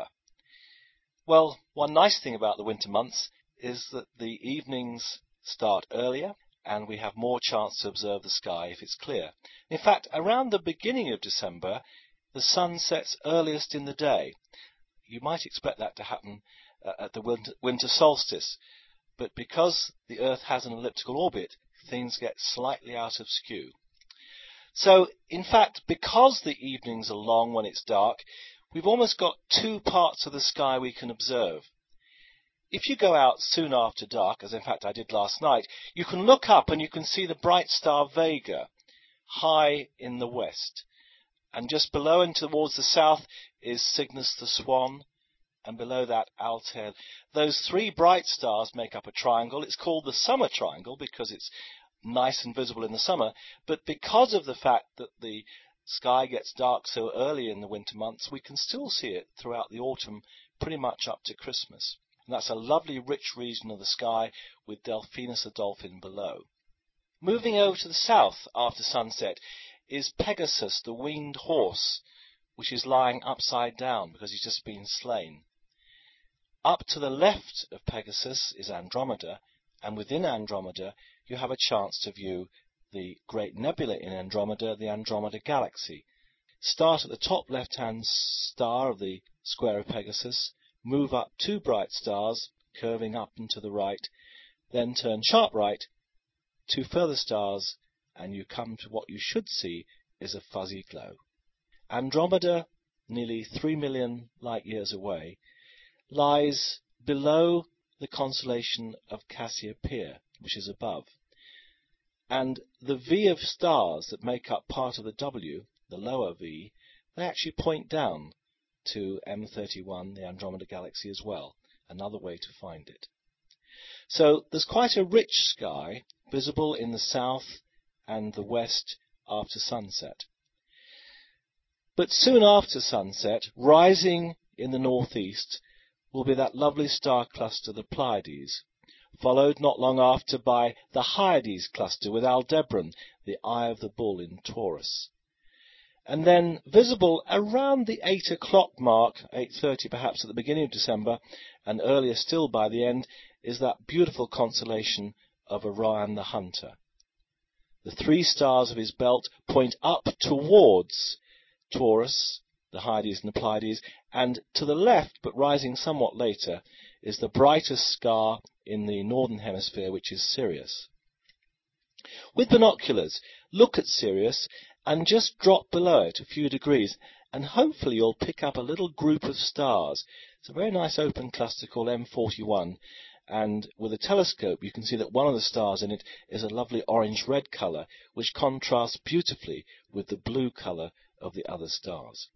Well, one nice thing about the winter months is that the evenings start earlier and we have more chance to observe the sky if it's clear. In fact, around the beginning of December, the sun sets earliest in the day. You might expect that to happen uh, at the winter, winter solstice, but because the Earth has an elliptical orbit, things get slightly out of skew. So, in fact, because the evenings are long when it's dark, we've almost got two parts of the sky we can observe. If you go out soon after dark, as in fact I did last night, you can look up and you can see the bright star Vega high in the west. And just below and towards the south is Cygnus the Swan, and below that Altair. Those three bright stars make up a triangle. It's called the summer triangle because it's nice and visible in the summer, but because of the fact that the sky gets dark so early in the winter months, we can still see it throughout the autumn, pretty much up to Christmas. And that's a lovely rich region of the sky with Delphinus the dolphin below. Moving over to the south after sunset is Pegasus, the winged horse, which is lying upside down because he's just been slain. Up to the left of Pegasus is Andromeda, and within Andromeda you have a chance to view the great nebula in Andromeda, the Andromeda Galaxy. Start at the top left-hand star of the square of Pegasus, move up two bright stars, curving up and to the right, then turn sharp right, two further stars, and you come to what you should see is a fuzzy glow. Andromeda, nearly three million light-years away, lies below the constellation of Cassiopeia, which is above. And the V of stars that make up part of the W, the lower V, they actually point down to M thirty-one, the Andromeda Galaxy as well, another way to find it. So there's quite a rich sky, visible in the south and the west after sunset. But soon after sunset, rising in the northeast, will be that lovely star cluster, the Pleiades, followed not long after by the Hyades cluster with Aldebaran, the Eye of the Bull in Taurus. And then visible around the eight o'clock mark, eight thirty perhaps at the beginning of December, and earlier still by the end, is that beautiful constellation of Orion the Hunter. The three stars of his belt point up towards Taurus, the Hyades and the Pleiades, and to the left, but rising somewhat later, is the brightest star in the northern hemisphere, which is Sirius. With binoculars, look at Sirius and just drop below it a few degrees, and hopefully you'll pick up a little group of stars. It's a very nice open cluster called M forty-one, and with a telescope you can see that one of the stars in it is a lovely orange-red colour, which contrasts beautifully with the blue colour of the other stars.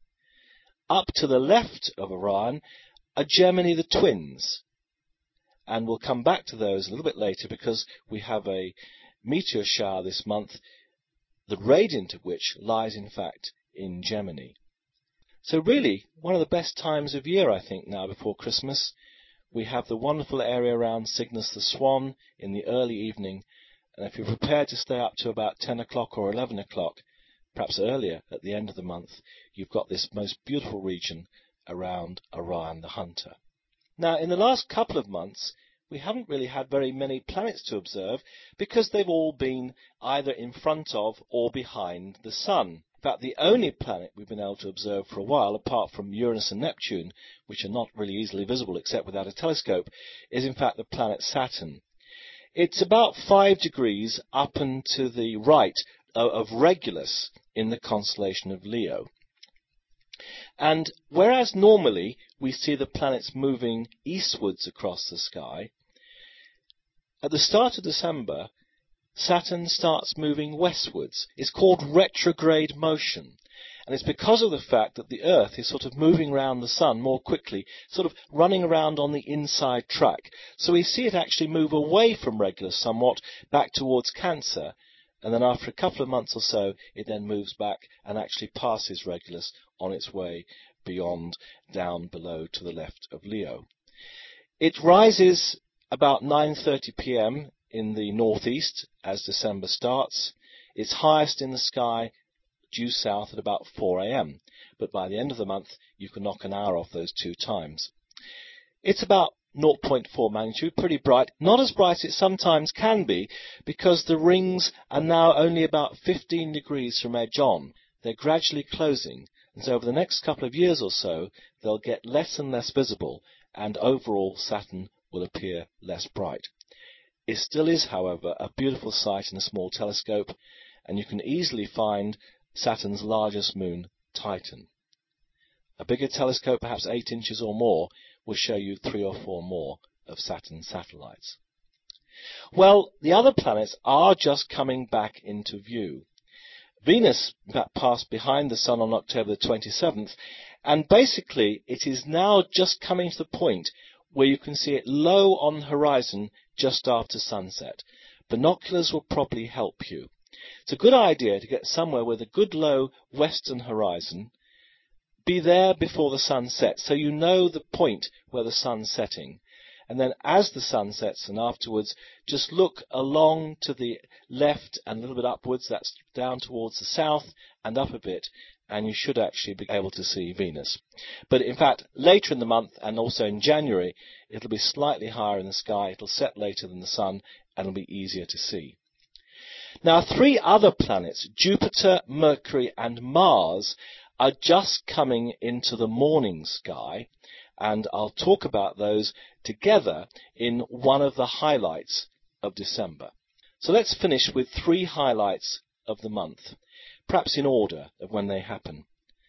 Up to the left of Orion are Gemini the twins, and we'll come back to those a little bit later because we have a meteor shower this month, the radiant of which lies in fact in Gemini. So really one of the best times of year, I think, now before Christmas. We have the wonderful area around Cygnus the Swan in the early evening, and if you're prepared to stay up to about ten o'clock or eleven o'clock, perhaps earlier at the end of the month, you've got this most beautiful region around Orion the Hunter. Now, in the last couple of months, we haven't really had very many planets to observe because they've all been either in front of or behind the Sun. In fact, the only planet we've been able to observe for a while, apart from Uranus and Neptune, which are not really easily visible except without a telescope, is in fact the planet Saturn. It's about five degrees up and to the right of Regulus in the constellation of Leo. And whereas normally we see the planets moving eastwards across the sky, at the start of December, Saturn starts moving westwards. It's called retrograde motion. And it's because of the fact that the Earth is sort of moving around the Sun more quickly, sort of running around on the inside track. So we see it actually move away from Regulus somewhat back towards Cancer. And then after a couple of months or so, it then moves back and actually passes Regulus on its way beyond, down below to the left of Leo. It rises about nine thirty p m in the northeast as December starts. It's highest in the sky due south at about four a m, but by the end of the month you can knock an hour off those two times. It's about zero point four magnitude, pretty bright, not as bright as it sometimes can be because the rings are now only about fifteen degrees from edge on. They're gradually closing, and so over the next couple of years or so they'll get less and less visible, and overall Saturn will appear less bright. It still is, however, a beautiful sight in a small telescope, and you can easily find Saturn's largest moon, Titan. A bigger telescope, perhaps eight inches or more, will show you three or four more of Saturn's satellites. Well, the other planets are just coming back into view. Venus passed behind the Sun on October the twenty-seventh, and basically it is now just coming to the point where you can see it low on the horizon just after sunset. Binoculars will probably help you. It's a good idea to get somewhere with a good low western horizon. Be there before the sun sets, so you know the point where the sun's setting. And then as the sun sets and afterwards, just look along to the left and a little bit upwards, that's down towards the south and up a bit, and you should actually be able to see Venus. But in fact, later in the month and also in January, it'll be slightly higher in the sky, it'll set later than the sun, and it'll be easier to see. Now, three other planets, Jupiter, Mercury, and Mars, are just coming into the morning sky, and I'll talk about those together in one of the highlights of December. So let's finish with three highlights of the month, perhaps in order of when they happen.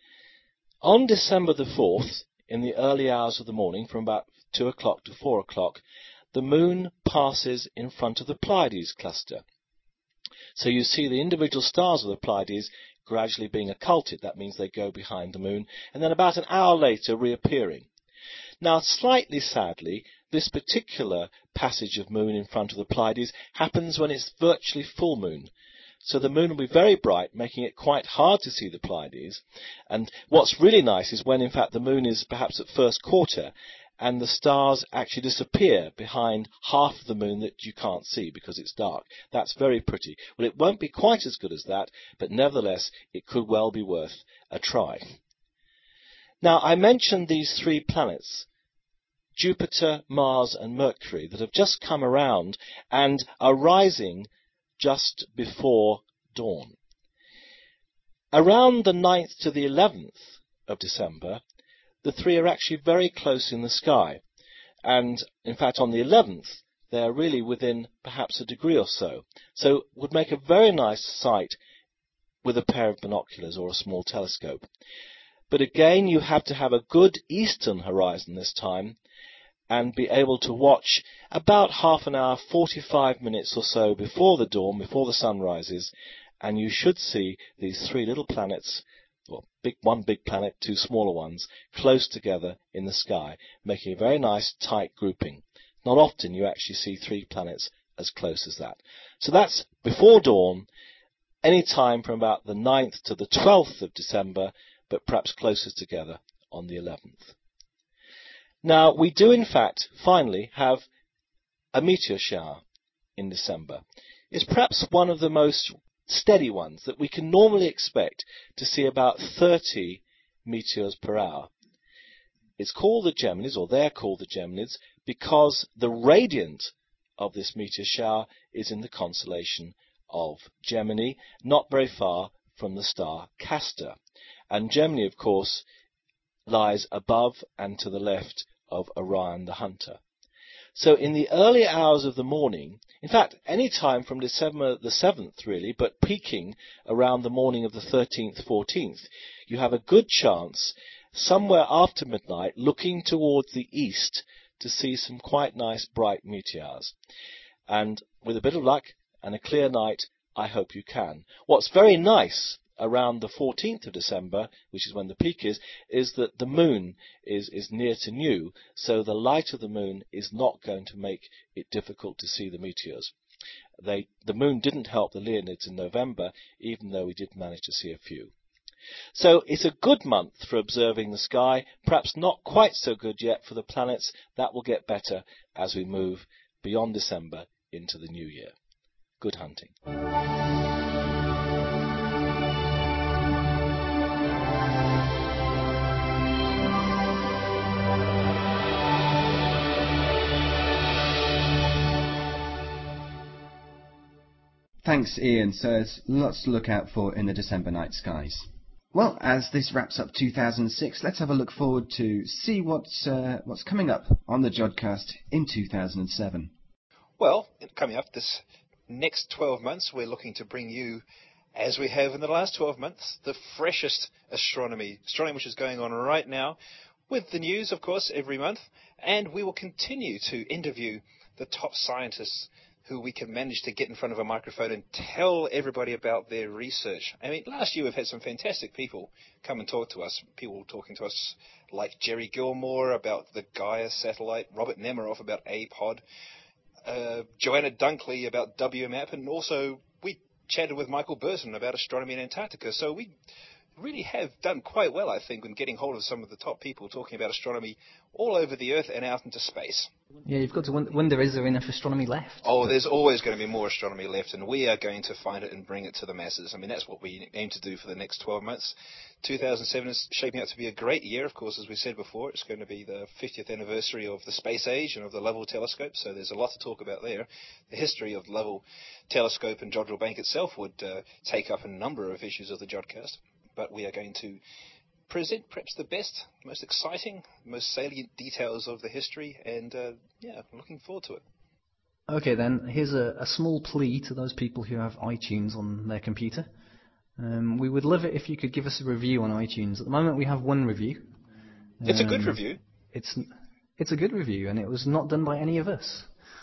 On December the fourth, in the early hours of the morning, from about two o'clock to four o'clock, the moon passes in front of the Pleiades cluster. So you see the individual stars of the Pleiades gradually being occulted. That means they go behind the moon, and then about an hour later reappearing. Now, slightly sadly, this particular passage of moon in front of the Pleiades happens when it's virtually full moon. So the moon will be very bright, making it quite hard to see the Pleiades. And what's really nice is when, in fact, the moon is perhaps at first quarter, and the stars actually disappear behind half of the moon that you can't see because it's dark. That's very pretty. Well, it won't be quite as good as that, but nevertheless, it could well be worth a try. Now, I mentioned these three planets, Jupiter, Mars and Mercury, that have just come around and are rising just before dawn. Around the ninth to the eleventh of December, the three are actually very close in the sky. And, in fact, on the eleventh, they are really within perhaps a degree or so. So, would make a very nice sight with a pair of binoculars or a small telescope. But again, you have to have a good eastern horizon this time and be able to watch about half an hour, forty-five minutes or so before the dawn, before the sun rises, and you should see these three little planets, well, big, one big planet, two smaller ones, close together in the sky, making a very nice tight grouping. Not often you actually see three planets as close as that. So that's before dawn, any time from about the ninth to the twelfth of December, but perhaps closer together on the eleventh. Now, we do in fact, finally, have a meteor shower in December. It's perhaps one of the most steady ones that we can normally expect to see about thirty meteors per hour. It's called the Geminids, or they're called the Geminids, because the radiant of this meteor shower is in the constellation of Gemini, not very far from the star Castor. And Gemini, of course, lies above and to the left of Orion the Hunter. So in the early hours of the morning, in fact, any time from December the seventh, really, but peaking around the morning of the thirteenth, fourteenth, you have a good chance, somewhere after midnight, looking towards the east to see some quite nice bright meteors. And with a bit of luck and a clear night, I hope you can. What's very nice around the fourteenth of December, which is when the peak is, is that the moon is, is near to new, so the light of the moon is not going to make it difficult to see the meteors. They, the moon didn't help the Leonids in November, even though we did manage to see a few. So it's a good month for observing the sky, perhaps not quite so good yet for the planets. That will get better as we move beyond December into the new year. Good hunting. Thanks, Ian. So there's lots to look out for in the December night skies. Well, as this wraps up two thousand six, let's have a look forward to see what's uh, what's coming up on the Jodcast in two thousand seven. Well, coming up this next twelve months, we're looking to bring you, as we have in the last twelve months, the freshest astronomy, astronomy which is going on right now, with the news, of course, every month, and we will continue to interview the top scientists who we can manage to get in front of a microphone and tell everybody about their research. I mean, last year we've had some fantastic people come and talk to us. People talking to us like Jerry Gilmore about the Gaia satellite, Robert Nemiroff about A POD, uh, Joanna Dunkley about W MAP, and also we chatted with Michael Burton about astronomy in Antarctica. So we really have done quite well, I think, in getting hold of some of the top people talking about astronomy all over the Earth and out into space. Yeah, you've got to wonder, is there enough astronomy left? Oh, there's always going to be more astronomy left, and we are going to find it and bring it to the masses. I mean, that's what we aim to do for the next twelve months. two thousand seven is shaping out to be a great year, of course, as we said before. It's going to be the fiftieth anniversary of the space age and of the Lovell telescope, so there's a lot to talk about there. The history of the Lovell telescope and Jodrell Bank itself would uh, take up a number of issues of the Jodcast, but we are going to present perhaps the best, most exciting, most salient details of the history, and uh, yeah, I'm looking forward to it. Okay then, here's a, a small plea to those people who have iTunes on their computer. Um, we would love it if you could give us a review on iTunes. At the moment we have one review. Um, it's a good review. It's it's a good review, and it was not done by any of us.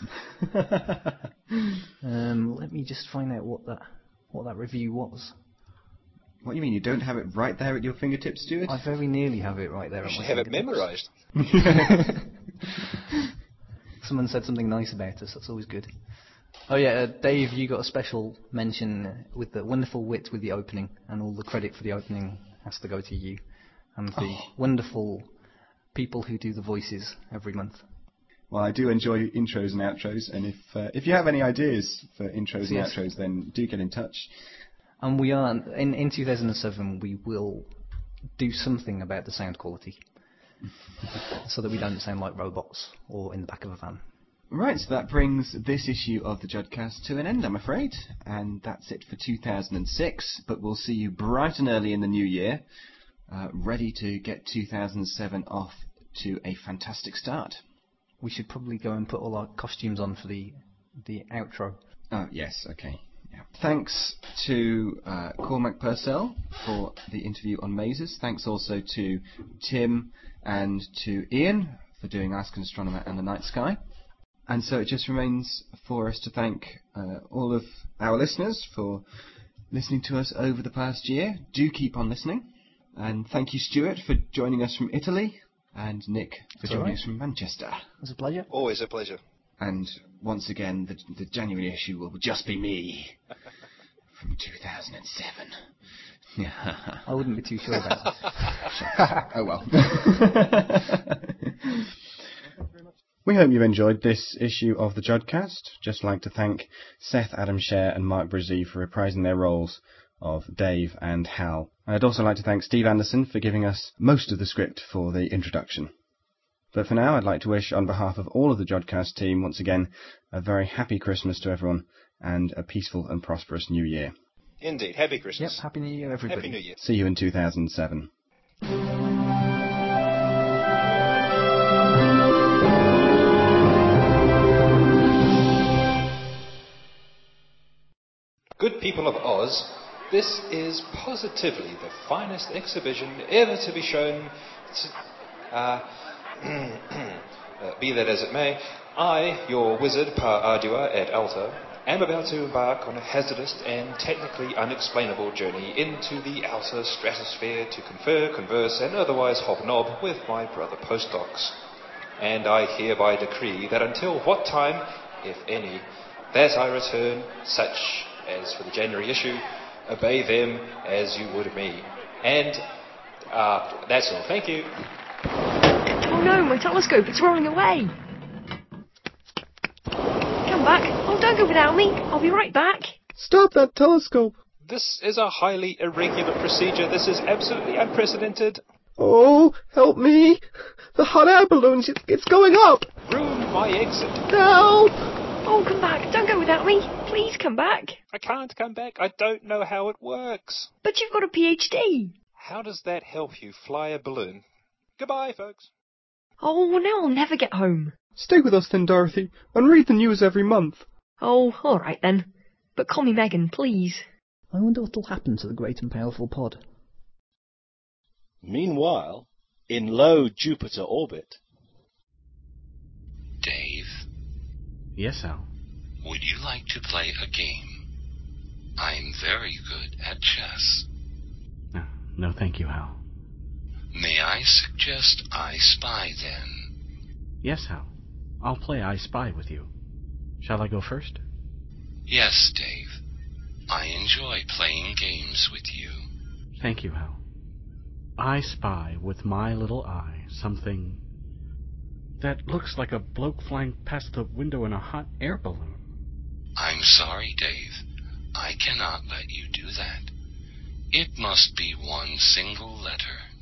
um, let me just find out what that what that review was. What do you mean, you don't have it right there at your fingertips, Stuart? I very nearly have it right there You at should my have it fingertips. memorised. Someone said something nice about us, that's always good. Oh yeah, uh, Dave, you got a special mention with the wonderful wit with the opening, and all the credit for the opening has to go to you, and the Oh. wonderful people who do the voices every month. Well, I do enjoy intros and outros, and if uh, if you have any ideas for intros Yes. and outros, then do get in touch. And we are in in two thousand seven. We will do something about the sound quality, so that we don't sound like robots or in the back of a van. Right, so that brings this issue of the Judcast to an end, I'm afraid. And that's it for two thousand six, but we'll see you bright and early in the new year, uh, ready to get two thousand seven off to a fantastic start. We should probably go and put all our costumes on for the the outro. Oh, yes, okay. Yeah. Thanks to uh, Cormac Purcell for the interview on mazes. Thanks also to Tim and to Ian for doing Ask an Astronomer and the Night Sky. And so it just remains for us to thank uh, all of our listeners for listening to us over the past year. Do keep on listening. And thank you, Stuart, for joining us from Italy, and Nick for That's joining all right. us from Manchester. It was a pleasure. Always a pleasure. And once again, the, the January issue will just be me from two thousand seven. Yeah. I wouldn't be too sure about that. Oh well. We hope you enjoyed this issue of the Judcast. Just like to thank Seth Adam Scher and Mark Brzee for reprising their roles of Dave and Hal. I'd also like to thank Steve Anderson for giving us most of the script for the introduction. But for now, I'd like to wish, on behalf of all of the Jodcast team, once again, a very happy Christmas to everyone and a peaceful and prosperous New Year. Indeed. Happy Christmas. Yep, Happy New Year, everybody. Happy New Year. See you in two thousand seven. Good people of Oz, this is positively the finest exhibition ever to be shown. To, uh, uh, be that as it may, I, your wizard par ardua et alta, am about to embark on a hazardous and technically unexplainable journey into the outer stratosphere to confer, converse, and otherwise hobnob with my brother postdocs. And I hereby decree that until what time, if any, that I return, such as for the January issue, obey them as you would me. And, uh, that's all. Thank you. Oh no, my telescope, it's rolling away! Come back. Oh, don't go without me. I'll be right back. Stop that telescope! This is a highly irregular procedure. This is absolutely unprecedented. Oh, help me! The hot air balloons, it- it's going up! Ruined my exit. Help! Oh, come back. Don't go without me. Please come back. I can't come back. I don't know how it works. But you've got a PhD. How does that help you fly a balloon? Goodbye, folks. Oh, now I'll never get home. Stay with us then, Dorothy, and read the news every month. Oh, all right then. But call me Megan, please. I wonder what'll happen to the great and powerful pod. Meanwhile, in low Jupiter orbit, Dave, Yes, Al. would you like to play a game? I'm very good at chess. No, no thank you, Hal. May I suggest I Spy then? Yes, Hal. I'll play I Spy with you. Shall I go first? Yes, Dave. I enjoy playing games with you. Thank you, Hal. I spy with my little eye something that looks like a bloke flying past the window in a hot air balloon. I'm sorry, Dave. I cannot let you do that. It must be one single letter.